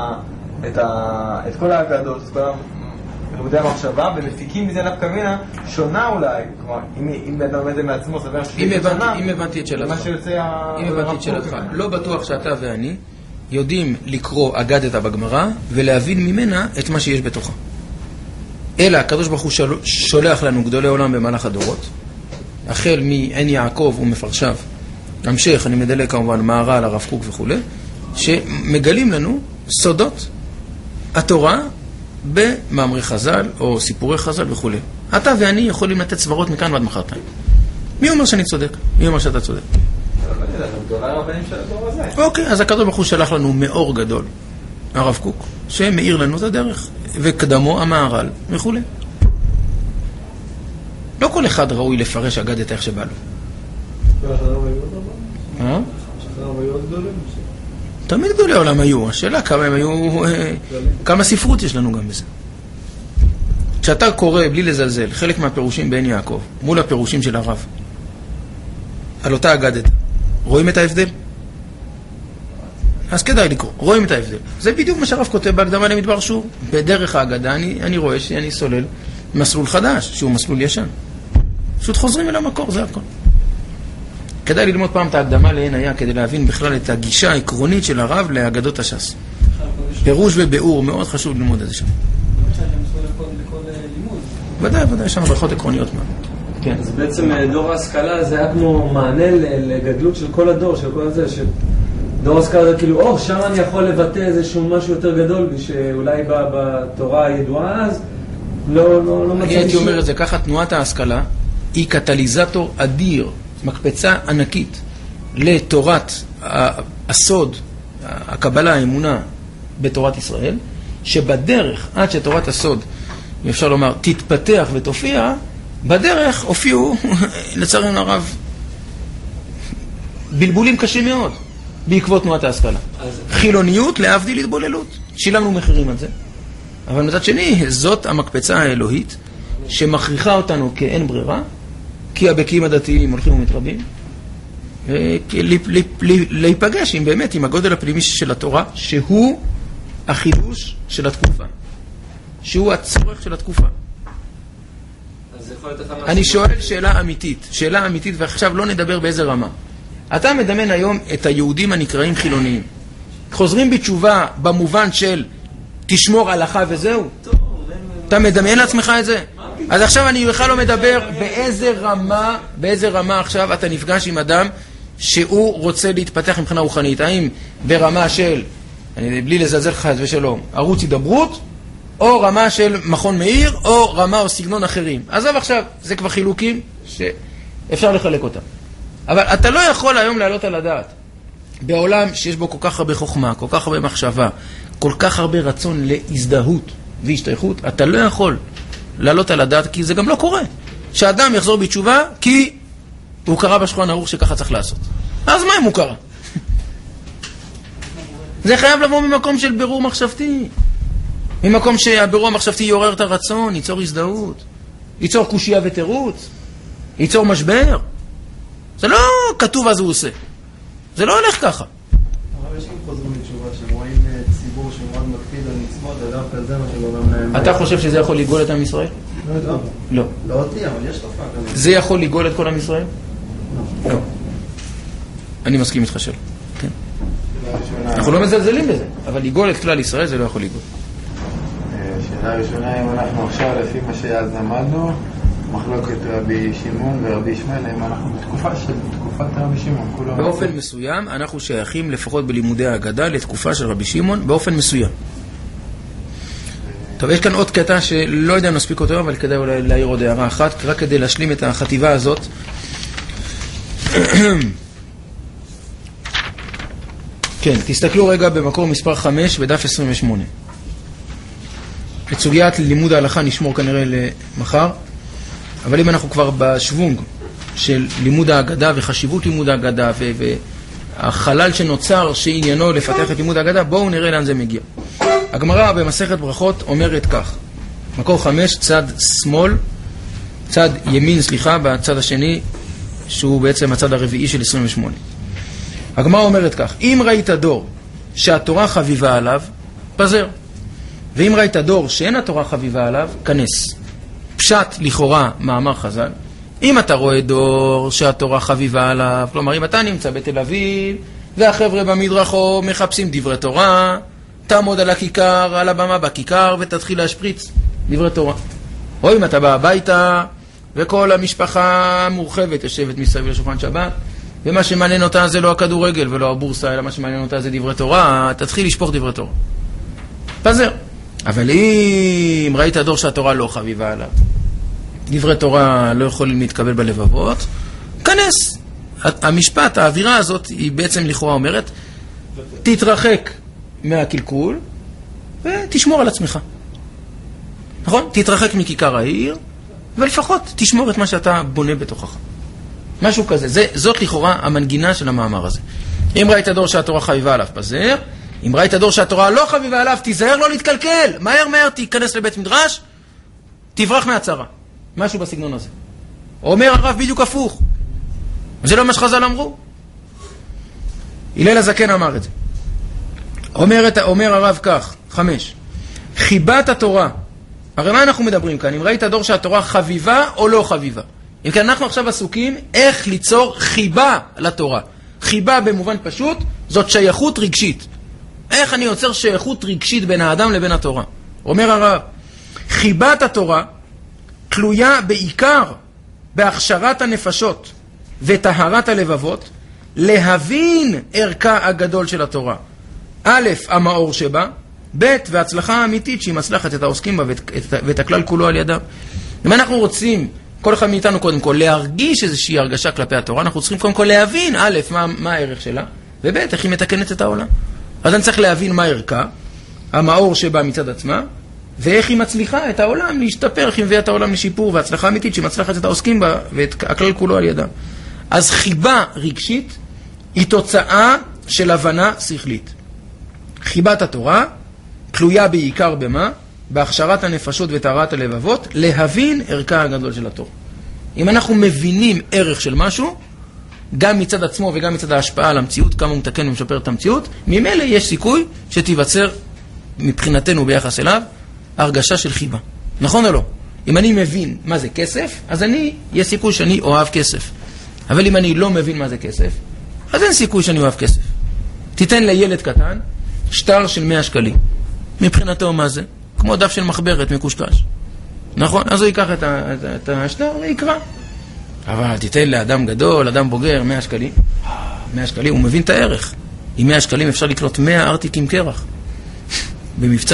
את כל ההגדות, את כל לימודי המחשבה, ומפיקים מזה נפקא מינה שונה אולי, כלומר, אם בן אדם לומד את זה מעצמו, זה אומר אם הבנתי את שאלתך, לא בטוח שאתה ואני יודעים לקרוא אגדתא בגמרא ולהבין ממנה את מה שיש בתוכה. אלא הקדוש ברוך הוא שולח לנו גדולי עולם במהלך הדורות, החל מעין יעקב ומפרשיו, המשך, אני מדלג כמובן, מהר"ל, הרב קוק וכו', שמגלים לנו סודות התורה במאמרי חז"ל או סיפורי חז"ל וכו'. אתה ואני יכולים לתת סברות מכאן ועד מחרתיים. מי אומר שאני צודק? מי אומר שאתה צודק? אוקיי, אז הקדוש ברוך הוא שלח לנו מאור גדול, הרב קוק, שמאיר לנו את הדרך, וקדמו המהר"ל וכו'. לא כל אחד ראוי לפרש אגדתא איך שבא לו. תמיד גדולי העולם היו. השאלה כמה הם היו, כמה ספרות יש לנו גם בזה. כשאתה קורא בלי לזלזל חלק מהפירושים בעין יעקב מול הפירושים של הרב על אותה אגדתא, רואים את ההבדל? אז כדאי לקרוא, רואים את ההבדל. זה בדיוק מה שהרב כותב בהקדמה למדבר שור. בדרך ההגדה אני רואה שאני סולל מסלול חדש, שהוא מסלול ישן. פשוט חוזרים אל המקור, זה הכל. כדאי ללמוד פעם את ההקדמה לעין היה כדי להבין בכלל את הגישה העקרונית של הרב להגדות הש"ס. פירוש וביאור, מאוד חשוב ללמוד את זה שם. ודאי, יש שם ברכות עקרוניות מאוד. כן. אז בעצם דור ההשכלה זה היה כמו מענה לגדלות של כל הדור, של כל הזה, דור ההשכלה זה כאילו, שם אני יכול לבטא איזשהו משהו יותר גדול, שאולי בתורה הידועה אז לא מצא. הייתי אומר את זה ככה, תנועת ההשכלה היא קטליזטור אדיר, מקפצה ענקית לתורת הסוד, הקבלה, האמונה בתורת ישראל, שבדרך, עד שתורת הסוד, אפשר לומר, תתפתח ותופיע, בדרך הופיעו, לצערנו הרב, בלבולים קשים מאוד, בעקבות תנועת ההשכלה. חילוניות להבדיל התבוללות. שילמנו מחירים על זה. אבל מצד שני, זאת המקפצה האלוהית, שמכריחה אותנו כאין ברירה, כי הבקיעים הדתיים הולכים ומתרבים, להיפגש עם באמת, עם הגודל הפנימי של התורה, שהוא החידוש של התקופה. שהוא הצורך של התקופה. אני שואל שאלה אמיתית, ועכשיו לא נדבר באיזה רמה. אתה מדמיין היום את היהודים הנקראים חילוניים. חוזרים בתשובה במובן של תשמור הלכה וזהו? אתה מדמיין לעצמך את זה? אז עכשיו אני בכלל לא מדבר באיזה רמה עכשיו אתה נפגש עם אדם שהוא רוצה להתפתח מבחינה רוחנית. האם ברמה של, בלי לזלזל חס ושלום, ערוץ הידברות, או רמה של מכון מאיר, או רמה או סגנון אחרים. עזוב עכשיו, זה כבר חילוקים שאפשר לחלק אותם. אבל אתה לא יכול היום לעלות על הדעת. בעולם שיש בו כל כך הרבה חוכמה, כל כך הרבה מחשבה, כל כך הרבה רצון להזדהות והשתייכות, אתה לא יכול לעלות על הדעת, כי זה גם לא קורה. שאדם יחזור בתשובה, כי הוא קרא בשולחן ערוך שככה צריך לעשות. אז מה אם הוא קרא? זה חייב לבוא ממקום של בירור מחשבתי. ממקום שהבירור המחשבתי יעורר את הרצון, ייצור הזדהות, ייצור קושיה ותירוץ, ייצור משבר. זה לא כתוב אז הוא עושה. זה לא הולך ככה. אבל יש גם חוזרים בתשובה שהם רואים ציבור שמאוד מקפיד על מצוות, ודווקא זה מה שגורם להם. אתה חושב שזה יכול לגאול את עם ישראל? לא. לא אותי, אבל יש תופעה כזאת. זה יכול לגאול את כל עם ישראל? לא. אני מסכים איתך שלא. כן. אנחנו לא מזלזלים בזה, אבל לגאול את כלל ישראל זה לא יכול לגאול. שאלה ראשונה, אם אנחנו עכשיו לפי מה שאז למדנו, מחלוקת רבי שמעון ורבי ישמעאל, אם אנחנו בתקופת רבי שמעון. באופן מסוים אנחנו שייכים לפחות בלימודי ההגדה לתקופה של רבי שמעון, באופן מסוים. טוב, יש כאן עוד קטע שלא יודע נספיק אותו, אבל כדאי אולי להעיר עוד הערה אחת, רק כדי להשלים את החטיבה הזאת. כן, תסתכלו רגע במקור מספר 5 בדף 28. את סוגיית לימוד ההלכה נשמור כנראה למחר, אבל אם אנחנו כבר בשוונג של לימוד ההגדה וחשיבות לימוד ההגדה והחלל שנוצר שעניינו לפתח את לימוד ההגדה, בואו נראה לאן זה מגיע. הגמרא במסכת ברכות אומרת כך, מקור 5 צד שמאל, צד ימין סליחה, בצד השני שהוא בעצם הצד הרביעי של 28. הגמרא אומרת כך, אם ראית דור שהתורה חביבה עליו, פזר. ואם ראית דור שאין התורה חביבה עליו, כנס. פשט לכאורה מאמר חז"ל. אם אתה רואה דור שהתורה חביבה עליו, כלומר אם אתה נמצא בתל אביב והחבר'ה במדרחוב מחפשים דברי תורה, תעמוד על הכיכר, על הבמה בכיכר ותתחיל להשפריץ דברי תורה. או אם אתה בא הביתה וכל המשפחה מורחבת יושבת מסביב לשולחן שבת, ומה שמעניין אותה זה לא הכדורגל ולא הבורסה, אלא מה שמעניין אותה זה דברי תורה, תתחיל לשפוך דברי תורה. פזר. אבל אם ראית דור שהתורה לא חביבה עליו, דברי תורה לא יכולים להתקבל בלבבות, כנס. המשפט, האווירה הזאת היא בעצם לכאורה אומרת, תתרחק מהקלקול ותשמור על עצמך. נכון? תתרחק מכיכר העיר ולפחות תשמור את מה שאתה בונה בתוכך. משהו כזה. זאת לכאורה המנגינה של המאמר הזה. אם ראית דור שהתורה חביבה עליו, פזר. אם ראית דור שהתורה לא חביבה עליו, תיזהר לא להתקלקל. מהר תיכנס לבית מדרש, תברח מהצרה. משהו בסגנון הזה. אומר הרב בדיוק הפוך. זה לא מה שחז"ל אמרו. הלל הזקן אמר את זה. אומר הרב כך, 5. חיבת התורה. הרי מה אנחנו מדברים כאן? אם ראית דור שהתורה חביבה או לא חביבה. אם כן, אנחנו עכשיו עסוקים איך ליצור חיבה לתורה. חיבה במובן פשוט, זאת שייכות רגשית. איך אני יוצר שייכות רגשית בין האדם לבין התורה? אומר הרב, חיבת התורה תלויה בעיקר בהכשרת הנפשות וטהרת הלבבות, להבין ערכה הגדול של התורה. א', המאור שבה, ב', והצלחה האמיתית שהיא מצלחת את העוסקים בה ואת הכלל כולו על ידם. אם אנחנו רוצים, כל אחד מאיתנו קודם כל, להרגיש איזושהי הרגשה כלפי התורה, אנחנו צריכים קודם כל להבין, א', מה הערך שלה, וב', איך היא מתקנת את העולם. אז אני צריך להבין מה ערכה, המאור שבה מצד עצמה, ואיך היא מצליחה את העולם להשתפר, איך היא מביאה את העולם לשיפור, והצלחה אמיתית שמצלחת את העוסקים בה ואת הכלל כולו על ידם. אז חיבה רגשית היא תוצאה של הבנה שכלית. חיבת התורה תלויה בעיקר במה? בהכשרת הנפשות וטהרת הלבבות, להבין ערכה הגדול של התורה. אם אנחנו מבינים ערך של משהו, גם מצד עצמו וגם מצד ההשפעה על המציאות, כמה הוא מתקן ומשפר את המציאות, ממילא יש סיכוי שתיווצר מבחינתנו ביחס אליו הרגשה של חיבה. נכון או לא? אם אני מבין מה זה כסף, אז יש סיכוי שאני אוהב כסף. אבל אם אני לא מבין מה זה כסף, אז אין סיכוי שאני אוהב כסף. תיתן לילד קטן שטר של 100 שקלים. מבחינתו מה זה? כמו דף של מחברת מקושקש. נכון? אז הוא ייקח את השטר ויקרא. אבל תיתן לאדם גדול, אדם בוגר, 100 שקלים. 100 שקלים, הוא מבין את הערך. עם 100 שקלים אפשר לקנות 100 ארטיקים קרח. במבצע.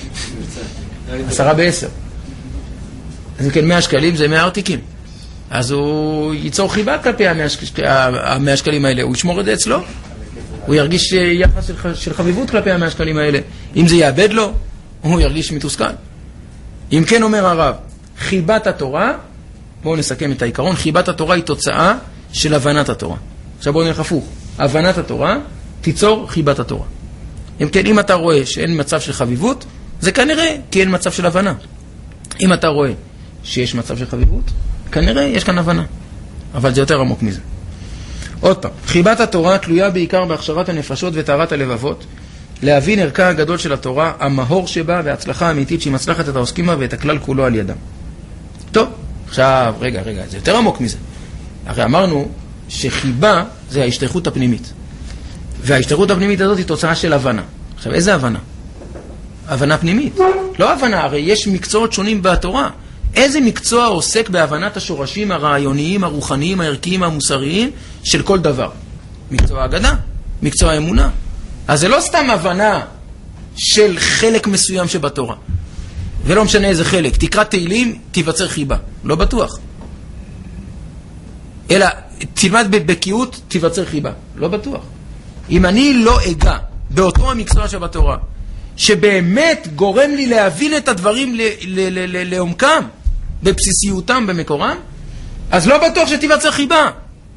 10 ב-10. אז כן, 100 שקלים זה 100 ארטיקים. אז הוא ייצור חיבה כלפי ה-100 שקלים האלה. הוא ישמור את זה אצלו. הוא ירגיש יחס של חביבות כלפי ה-100 שקלים האלה. אם זה יאבד לו, הוא ירגיש מתוסכל. אם כן אומר הרב, חיבת התורה, בואו נסכם את העיקרון, חיבת התורה היא תוצאה של הבנת התורה. עכשיו בואו נלך הפוך. הבנת התורה תיצור חיבת התורה. אם כן, אם אתה רואה שאין מצב של חביבות, זה כנראה כי אין מצב של הבנה. אם אתה רואה שיש מצב של חביבות, כנראה יש כאן הבנה. אבל זה יותר עמוק מזה. עוד פעם, חיבת התורה תלויה בעיקר בהכשרת הנפשות וטהרת הלבבות, להבין ערכה הגדול של התורה, המהור שבה וההצלחה האמיתית שהיא מצלחת את העוסקים בה ואת הכלל כולו על ידם. טוב, עכשיו, רגע, זה יותר עמוק מזה. הרי אמרנו שחיבה זה ההשתייכות הפנימית. וההשתייכות הפנימית הזאת היא תוצאה של הבנה. עכשיו, איזה הבנה? הבנה פנימית. לא הבנה, הרי יש מקצועות שונים בתורה. איזה מקצוע עוסק בהבנת השורשים הרעיוניים, הרוחניים, הערכיים, המוסריים של כל דבר? מקצוע ההגדה, מקצוע האמונה. אז זה לא סתם הבנה של חלק מסוים שבתורה. ולא משנה איזה חלק. תקרא תהילים, תיווצר חיבה. לא בטוח. אלא תלמד בבקיאות, תיווצר חיבה. לא בטוח. אם אני לא אגע באותו המקצוע שבתורה, שבאמת גורם לי להבין את הדברים לעומקם, בבסיסיותם, במקורם, אז לא בטוח שתיווצר חיבה.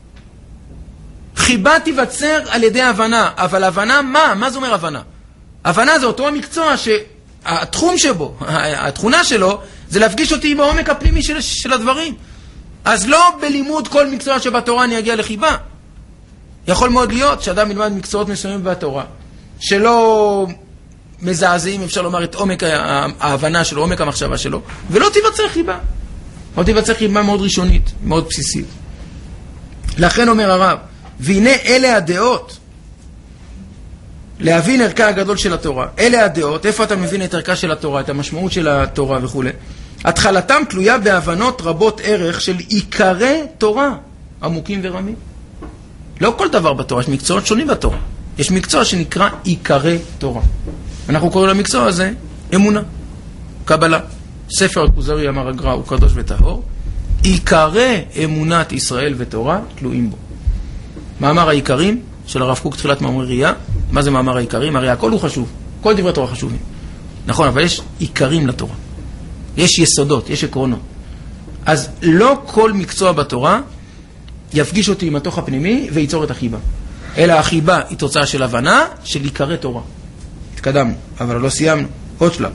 חיבה תיווצר על ידי הבנה, אבל הבנה מה? מה זה אומר הבנה? הבנה זה אותו המקצוע שהתחום שבו, התכונה שלו, זה להפגיש אותי בעומק הפנימי של הדברים. אז לא בלימוד כל מקצוע שבתורה אני אגיע לחיבה. יכול מאוד להיות שאדם ילמד מקצועות מסוימים בתורה, שלא מזעזעים, אפשר לומר, את עומק ההבנה שלו, עומק המחשבה שלו, ולא תיווצר חיבה. או תיווצר חיבה מאוד ראשונית, מאוד בסיסית. לכן אומר הרב, והנה אלה הדעות, להבין ערכה הגדול של התורה. אלה הדעות, איפה אתה מבין את ערכה של התורה, את המשמעות של התורה וכו'. התחלתם תלויה בהבנות רבות ערך של עיקרי תורה, עמוקים ורמים. לא כל דבר בתורה, יש מקצועות שונים בתורה. יש מקצוע שנקרא עיקרי תורה. אנחנו קוראים למקצוע הזה אמונה, קבלה. ספר הכוזרי אמר הגר"א הוא קדוש וטהור. עיקרי אמונת ישראל ותורה תלויים בו. מאמר העיקרים של הרב קוק תחילת מאמרי ראייה. מה זה מאמר העיקרים? הרי הכל הוא חשוב. כל דברי תורה חשובים. נכון, אבל יש עיקרים לתורה. יש יסודות, יש עקרונות. אז לא כל מקצוע בתורה יפגיש אותי עם התוך הפנימי וייצור את החיבה. אלא החיבה היא תוצאה של הבנה של עיקרי תורה. התקדמנו, אבל לא סיימנו. עוד שלב.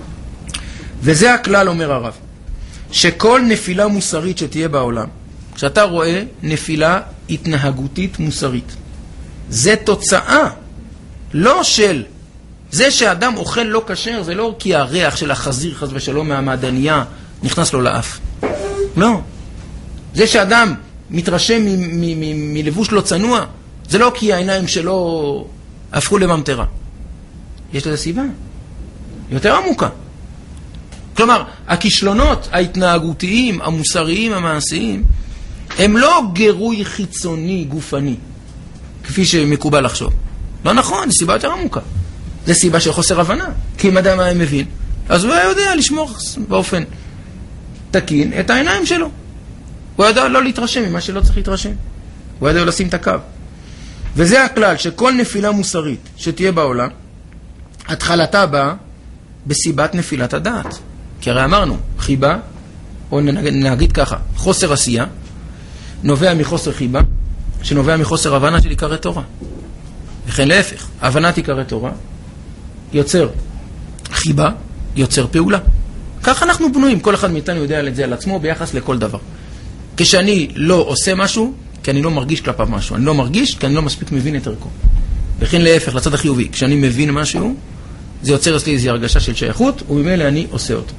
וזה הכלל, אומר הרב, שכל נפילה מוסרית שתהיה בעולם, כשאתה רואה נפילה התנהגותית מוסרית, זה תוצאה, לא של, זה שאדם אוכל לא כשר, זה לא כי הריח של החזיר חס ושלום מהמעדניה נכנס לו לאף. לא. זה שאדם מתרשם מלבוש לא צנוע, זה לא כי העיניים שלו הפכו לממטרה. יש לזה סיבה יותר עמוקה. כלומר, הכישלונות ההתנהגותיים, המוסריים, המעשיים, הם לא גירוי חיצוני, גופני, כפי שמקובל לחשוב. לא נכון, זו סיבה יותר עמוקה. זו סיבה של חוסר הבנה. כי אם אדם היה מבין, אז הוא היה יודע לשמור באופן תקין את העיניים שלו. הוא ידע לא להתרשם ממה שלא צריך להתרשם. הוא ידע לשים את הקו. וזה הכלל שכל נפילה מוסרית שתהיה בעולם, התחלתה באה בסיבת נפילת הדעת. כי הרי אמרנו, חיבה, או נגיד ככה, חוסר עשייה, נובע מחוסר חיבה, שנובע מחוסר הבנה של עיקרי תורה. וכן להפך, הבנת עיקרי תורה יוצר חיבה, יוצר פעולה. כך אנחנו בנויים, כל אחד מאיתנו יודע את זה על עצמו ביחס לכל דבר. כשאני לא עושה משהו, כי אני לא מרגיש כלפיו משהו. אני לא מרגיש כי אני לא מספיק מבין את ערכו. וכן להפך, לצד החיובי, כשאני מבין משהו, זה יוצר אצלי איזו הרגשה של שייכות, וממילא אני עושה אותו.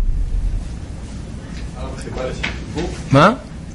מה?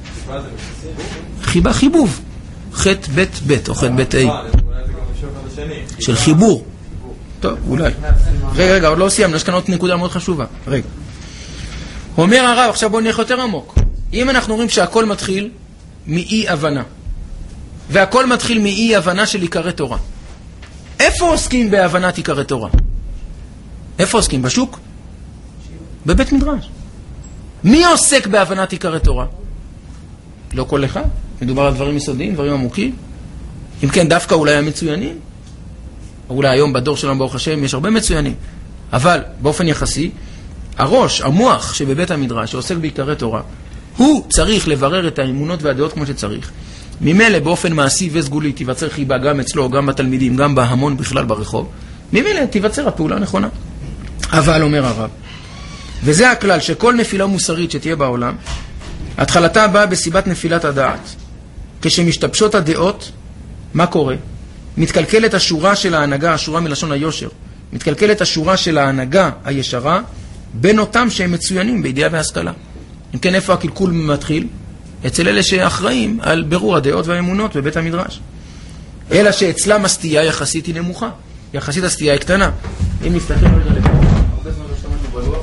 חיבה חיבוב. חטא בית בית, או חטא בית אי. של חיבור. טוב, אולי. רגע, עוד לא סיימנו, יש כאן עוד נקודה מאוד חשובה. רגע. אומר הרב, עכשיו בואו נלך יותר עמוק. אם אנחנו אומרים שהכל מתחיל מאי הבנה, והכל מתחיל מאי הבנה של עיקרי תורה, איפה עוסקים בהבנת עיקרי תורה? איפה עוסקים? בשוק? בבית מדרש. מי עוסק בהבנת עיקרי תורה? לא כל אחד. מדובר על דברים יסודיים, דברים עמוקים. אם כן, דווקא אולי המצוינים. אולי היום בדור שלנו ברוך השם יש הרבה מצוינים. אבל באופן יחסי, הראש, המוח שבבית המדרש שעוסק בעיקרי תורה, הוא צריך לברר את האמונות והדעות כמו שצריך. ממילא באופן מעשי וסגולי תיווצר חיבה גם אצלו, גם בתלמידים, גם בהמון בכלל ברחוב. ממילא תיווצר הפעולה הנכונה. אבל אומר הרב, וזה הכלל שכל נפילה מוסרית שתהיה בעולם, התחלתה באה בסיבת נפילת הדעת. כשמשתבשות הדעות, מה קורה? מתקלקלת השורה של ההנהגה, השורה מלשון היושר, מתקלקלת השורה של ההנהגה הישרה, בין אותם שהם מצוינים בידיעה והשכלה. אם כן, איפה הקלקול מתחיל? אצל אלה שאחראים על ברור הדעות והאמונות בבית המדרש. אלא שאצלם הסטייה יחסית היא נמוכה. יחסית הסטייה היא קטנה. אם נסתכל רגע לפה, הרבה זמן לא השתמשנו בלוח.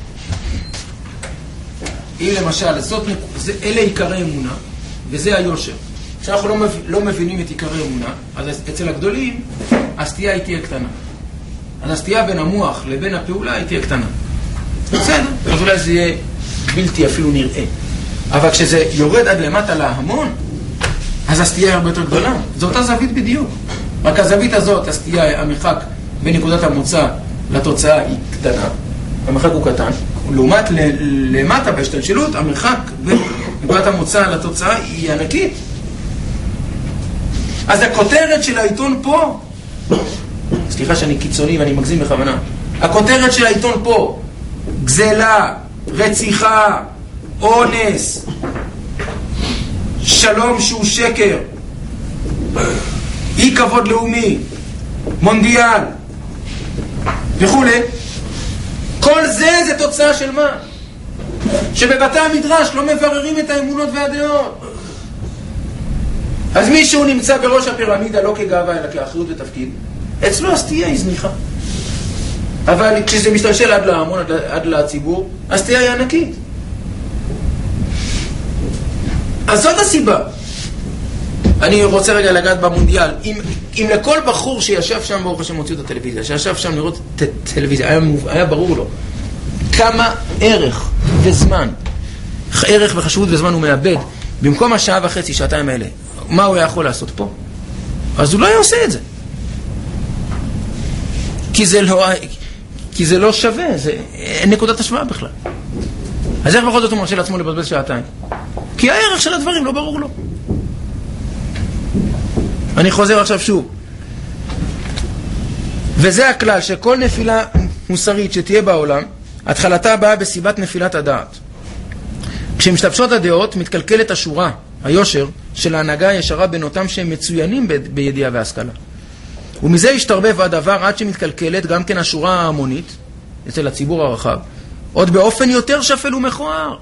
אם למשל, אלה עיקרי אמונה, וזה היושר. כשאנחנו לא מבינים את עיקרי אמונה, אז אצל הגדולים, הסטייה היא תהיה קטנה. אז הסטייה בין המוח לבין הפעולה היא תהיה קטנה. בסדר, אז אולי זה יהיה בלתי אפילו נראה. אבל כשזה יורד עד למטה להמון, אז הסטייה היא הרבה יותר גדולה. זו אותה זווית בדיוק. רק הזווית הזאת, הסטייה, המרחק בין נקודת המוצא לתוצאה היא קטנה. המרחק הוא קטן. לעומת למטה בהשתלשלות, המרחק בין נקודת המוצא לתוצאה היא ענקית. אז הכותרת של העיתון פה, סליחה שאני קיצוני ואני מגזים בכוונה, הכותרת של העיתון פה, גזלה, רציחה, אונס, שלום שהוא שקר, אי כבוד לאומי, מונדיאל וכו', כל זה תוצאה של מה? שבבתי המדרש לא מבררים את האמונות והדעות. אז מישהו נמצא בראש הפירמידה לא כגאווה אלא כאחריות ותפקיד, אצלו הסטייה היא זניחה. אבל כשזה משתלשל עד להמון, עד לציבור, הסטייה היא ענקית. אז זאת הסיבה. אני רוצה רגע לגעת במונדיאל. אם לכל בחור שישב שם, ברוך השם הוציאו את הטלוויזיה, שישב שם לראות את הטלוויזיה, היה ברור לו כמה ערך וזמן, ערך וחשיבות וזמן הוא מאבד במקום השעה וחצי, שעתיים האלה. מה הוא יכול לעשות פה? אז הוא לא היה עושה את זה. כי זה לא שווה, אין נקודת השוואה בכלל. אז איך בכל זאת הוא מרשה לעצמו לבזבז שעתיים? כי הערך של הדברים לא ברור לו. אני חוזר עכשיו שוב. וזה הכלל שכל נפילה מוסרית שתהיה בעולם, התחלתה באה בסיבת נפילת הדעת. כשמשתבשות הדעות, מתקלקלת השורה, היושר, של ההנהגה הישרה בין אותם שהם מצוינים בידיעה והשכלה. ומזה ישתרבב הדבר עד שמתקלקלת גם כן השורה ההמונית, אצל הציבור הרחב, עוד באופן יותר שפל ומכוער.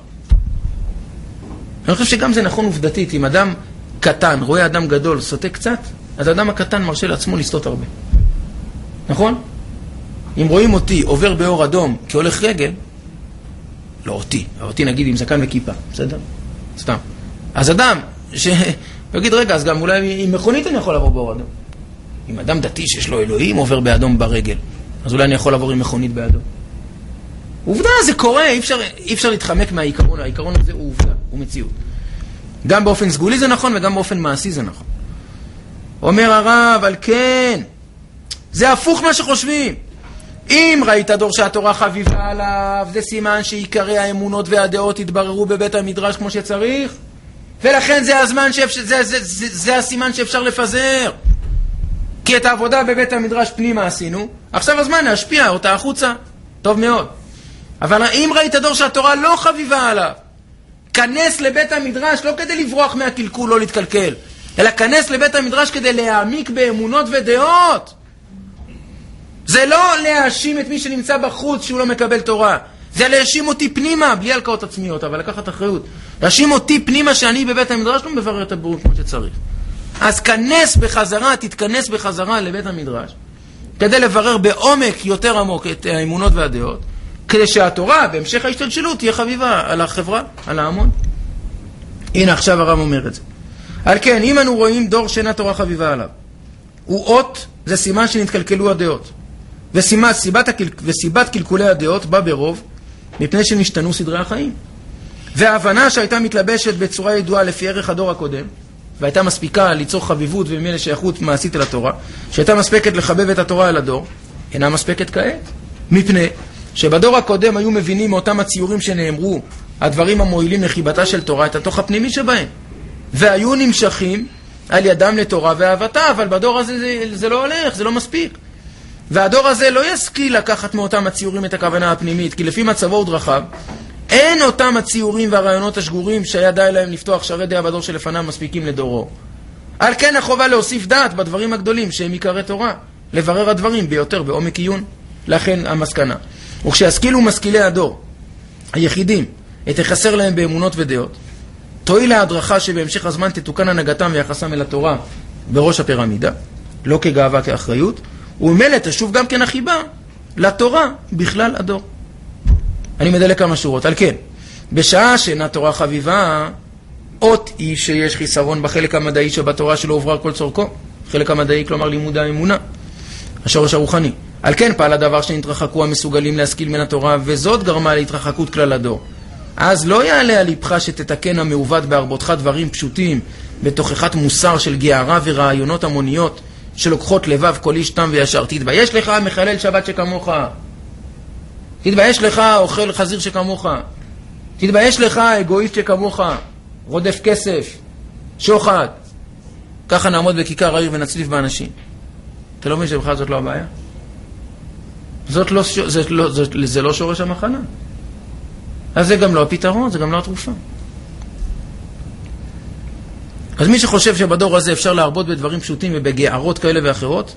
אני חושב שגם זה נכון עובדתית. אם אדם קטן רואה אדם גדול סוטה קצת, אז האדם הקטן מרשה לעצמו לסטות הרבה. נכון? אם רואים אותי עובר באור אדום כהולך רגל, לא אותי נגיד עם זקן וכיפה, בסדר? סתם. אז אדם יגיד רגע, אז גם אולי עם מכונית אני יכול לעבור באור אדום. אם אדם דתי שיש לו אלוהים עובר באדום ברגל, אז אולי אני יכול לעבור עם מכונית באדום. עובדה, זה קורה, אי אפשר להתחמק מהעיקרון. העיקרון הזה הוא עובדה, הוא מציאות. גם באופן סגולי זה נכון וגם באופן מעשי זה נכון. אומר הרב, על כן, זה הפוך מה שחושבים. אם ראית דור שהתורה חביבה עליו, זה סימן שעיקרי האמונות והדעות התבררו בבית המדרש כמו שצריך, ולכן זה הזמן זה הסימן שאפשר לפזר. כי את העבודה בבית המדרש פנימה עשינו, עכשיו הזמן להשפיע אותה החוצה. טוב מאוד. אבל אם ראית דור שהתורה לא חביבה עליו, כנס לבית המדרש לא כדי לברוח מהקלקול, לא להתקלקל, אלא כנס לבית המדרש כדי להעמיק באמונות ודעות. זה לא להאשים את מי שנמצא בחוץ שהוא לא מקבל תורה. זה להאשים אותי פנימה, בלי הלקאות עצמיות, אבל לקחת אחריות. להאשים אותי פנימה שאני בבית המדרש לא מברר את הברור כמו שצריך. אז תתכנס בחזרה לבית המדרש, כדי לברר בעומק יותר עמוק את האמונות והדעות, כדי שהתורה בהמשך ההשתלשלות תהיה חביבה על החברה, על ההמון. הנה עכשיו הרב אומר את זה. על כן, אם אנו רואים דור שאינה תורה חביבה עליו, הוא אות, זה סימן שנתקלקלו הדעות. וסיבת קלקולי הדעות בא ברוב, מפני שנשתנו סדרי החיים. וההבנה שהייתה מתלבשת בצורה ידועה לפי ערך הדור הקודם, והייתה מספיקה ליצור חביבות וממילא שייכות מעשית אל התורה, שהייתה מספקת לחבב את התורה אל הדור, אינה מספקת כעת. מפני שבדור הקודם היו מבינים מאותם הציורים שנאמרו, הדברים המועילים לחיבתה של תורה, את התוך הפנימי שבהם. והיו נמשכים על ידם לתורה ואהבתה, אבל בדור הזה זה לא הולך, זה לא מספיק. והדור הזה לא ישכיל לקחת מאותם הציורים את הכוונה הפנימית, כי לפי מצבו ודרכיו, אין אותם הציורים והרעיונות השגורים שהיה די להם לפתוח שערי דעה בדור שלפניו מספיקים לדורו. על כן החובה להוסיף דעת בדברים הגדולים שהם עיקרי תורה, לברר הדברים ביותר בעומק עיון. לכן המסקנה. וכשישכילו משכילי הדור, היחידים, את החסר להם באמונות ודעות, תועיל להדרכה שבהמשך הזמן תתוקן הנהגתם ויחסם אל התורה בראש הפירמידה, לא כגאווה כאחריות, וממילא תשוב גם כן החיבה לתורה בכלל הדור. אני מדלק כמה שורות. על כן, בשעה שאינה תורה חביבה, אות היא שיש חיסרון בחלק המדעי שבתורה שלא עוברה כל צורכו. חלק המדעי, כלומר לימוד האמונה, השורש הרוחני. על כן פעל הדבר שנתרחקו המסוגלים להשכיל מן התורה, וזאת גרמה להתרחקות כלל הדור. אז לא יעלה על ליבך שתתקן המעוות בהרבותך דברים פשוטים, בתוכחת מוסר של גערה ורעיונות המוניות, שלוקחות לבב כל איש תם וישר. תתבייש לך מחלל שבת שכמוך. תתבייש לך אוכל חזיר שכמוך. תתבייש לך אגואיסט שכמוך. רודף כסף, שוחד. ככה נעמוד בכיכר העיר ונצליף באנשים. אתה לא מבין שבכלל זאת לא הבעיה? זה לא שורש המחנה. אז זה גם לא הפתרון, זה גם לא התרופה. אז מי שחושב שבדור הזה אפשר להרבות בדברים פשוטים ובגערות כאלה ואחרות,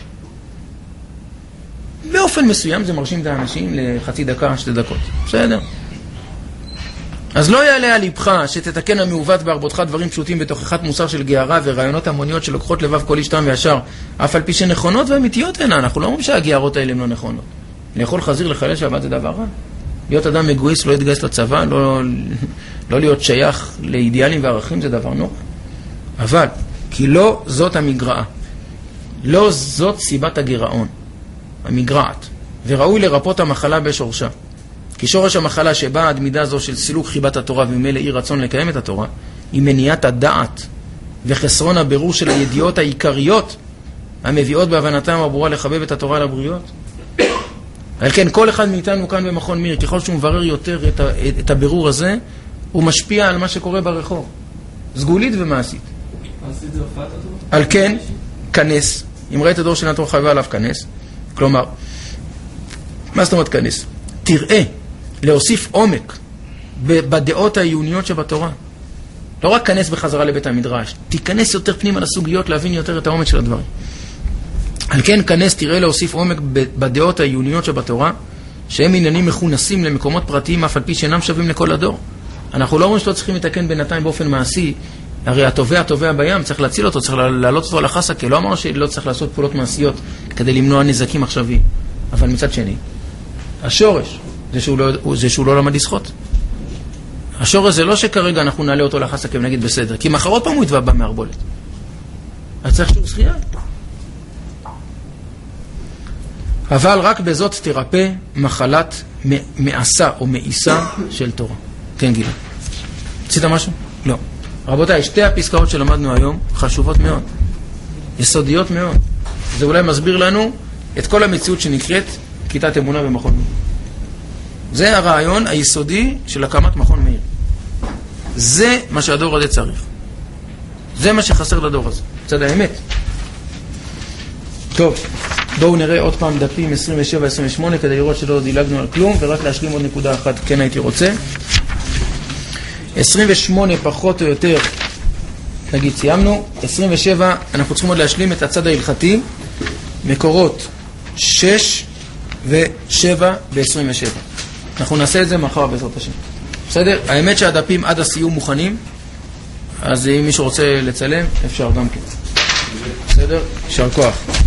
באופן מסוים זה מרשים את האנשים לחצי דקה, 2 דקות. בסדר. אז לא יעלה על ליבך שתתקן המעוות בהרבותך דברים פשוטים בתוכחת מוסר של גערה ורעיונות המוניות שלוקחות לבב כל איש תם וישר, אף על פי שנכונות ואמיתיות הן. אנחנו לא אומרים שהגערות האלה הן לא נכונות. לאכול חזיר לחלל שבת זה דבר רע. להיות אדם מגויס, לא להתגייס לצבא, לא להיות שייך לאידיאלים וערכים זה דבר נורא. אבל, כי לא זאת המגרעה. לא זאת סיבת הגירעון. המגרעת. וראוי לרפות המחלה בשורשה. כי שורש המחלה שבאה עד מידה זו של סילוק חיבת התורה וממילא אי רצון לקיים את התורה, היא מניעת הדעת וחסרון הבירור של הידיעות העיקריות המביאות בהבנתם הברורה לחבב את התורה לבריות. על כן, כל אחד מאיתנו כאן במכון מיר, ככל שהוא מברר יותר את הבירור הזה, הוא משפיע על מה שקורה ברחוב. סגולית ומעשית. על כן, כנס. אם ראית הדור של נתון חייבה עליו כנס. כלומר, מה זאת אומרת כנס? תראה, להוסיף עומק בדעות העיוניות שבתורה. לא רק כנס בחזרה לבית המדרש, תיכנס יותר פנים על הסוגיות, להבין יותר את העומק של הדברים. על כן כנס, תראה להוסיף עומק בדעות העיוניות שבתורה, שהם עניינים מכונסים למקומות פרטיים, אף על פי שאינם שווים לכל הדור. אנחנו לא אומרים שלא צריכים לתקן בינתיים באופן מעשי, הרי הטובע בים, צריך להציל אותו, צריך להעלות אותו על החסה, כי לא אמרנו שלא צריך לעשות פעולות מעשיות כדי למנוע נזקים עכשוויים. אבל מצד שני, השורש זה שהוא לא למד לשחות. השורש זה לא שכרגע אנחנו נעלה אותו לחסה ונגיד בסדר, כי מחר עוד פעם הוא יתבע מהרבולת. אז צריך שהוא שחייה. אבל רק בזאת תרפא מחלת מעשה או מעיסה של תורה. כן, גילה. עשית משהו? לא. רבותיי, 2 הפסקאות שלמדנו היום חשובות מאוד. יסודיות מאוד. זה אולי מסביר לנו את כל המציאות שנקראת כיתת אמונה במכון מאיר. זה הרעיון היסודי של הקמת מכון מאיר. זה מה שהדור הזה צריך. זה מה שחסר לדור הזה. צד האמת. טוב, בואו נראה עוד פעם דפים 27-28 כדי לראות שלא דילגנו על כלום, ורק להשלים עוד נקודה אחת כן הייתי רוצה. 28 פחות או יותר, נגיד סיימנו. 27 אנחנו צריכים עוד להשלים את הצד ההלכתי, מקורות 6 ו-7 ב-27. אנחנו נעשה את זה מחר בעזרת השם. בסדר? האמת שהדפים עד הסיום מוכנים, אז אם מישהו רוצה לצלם אפשר גם כן. בסדר? יישר כוח.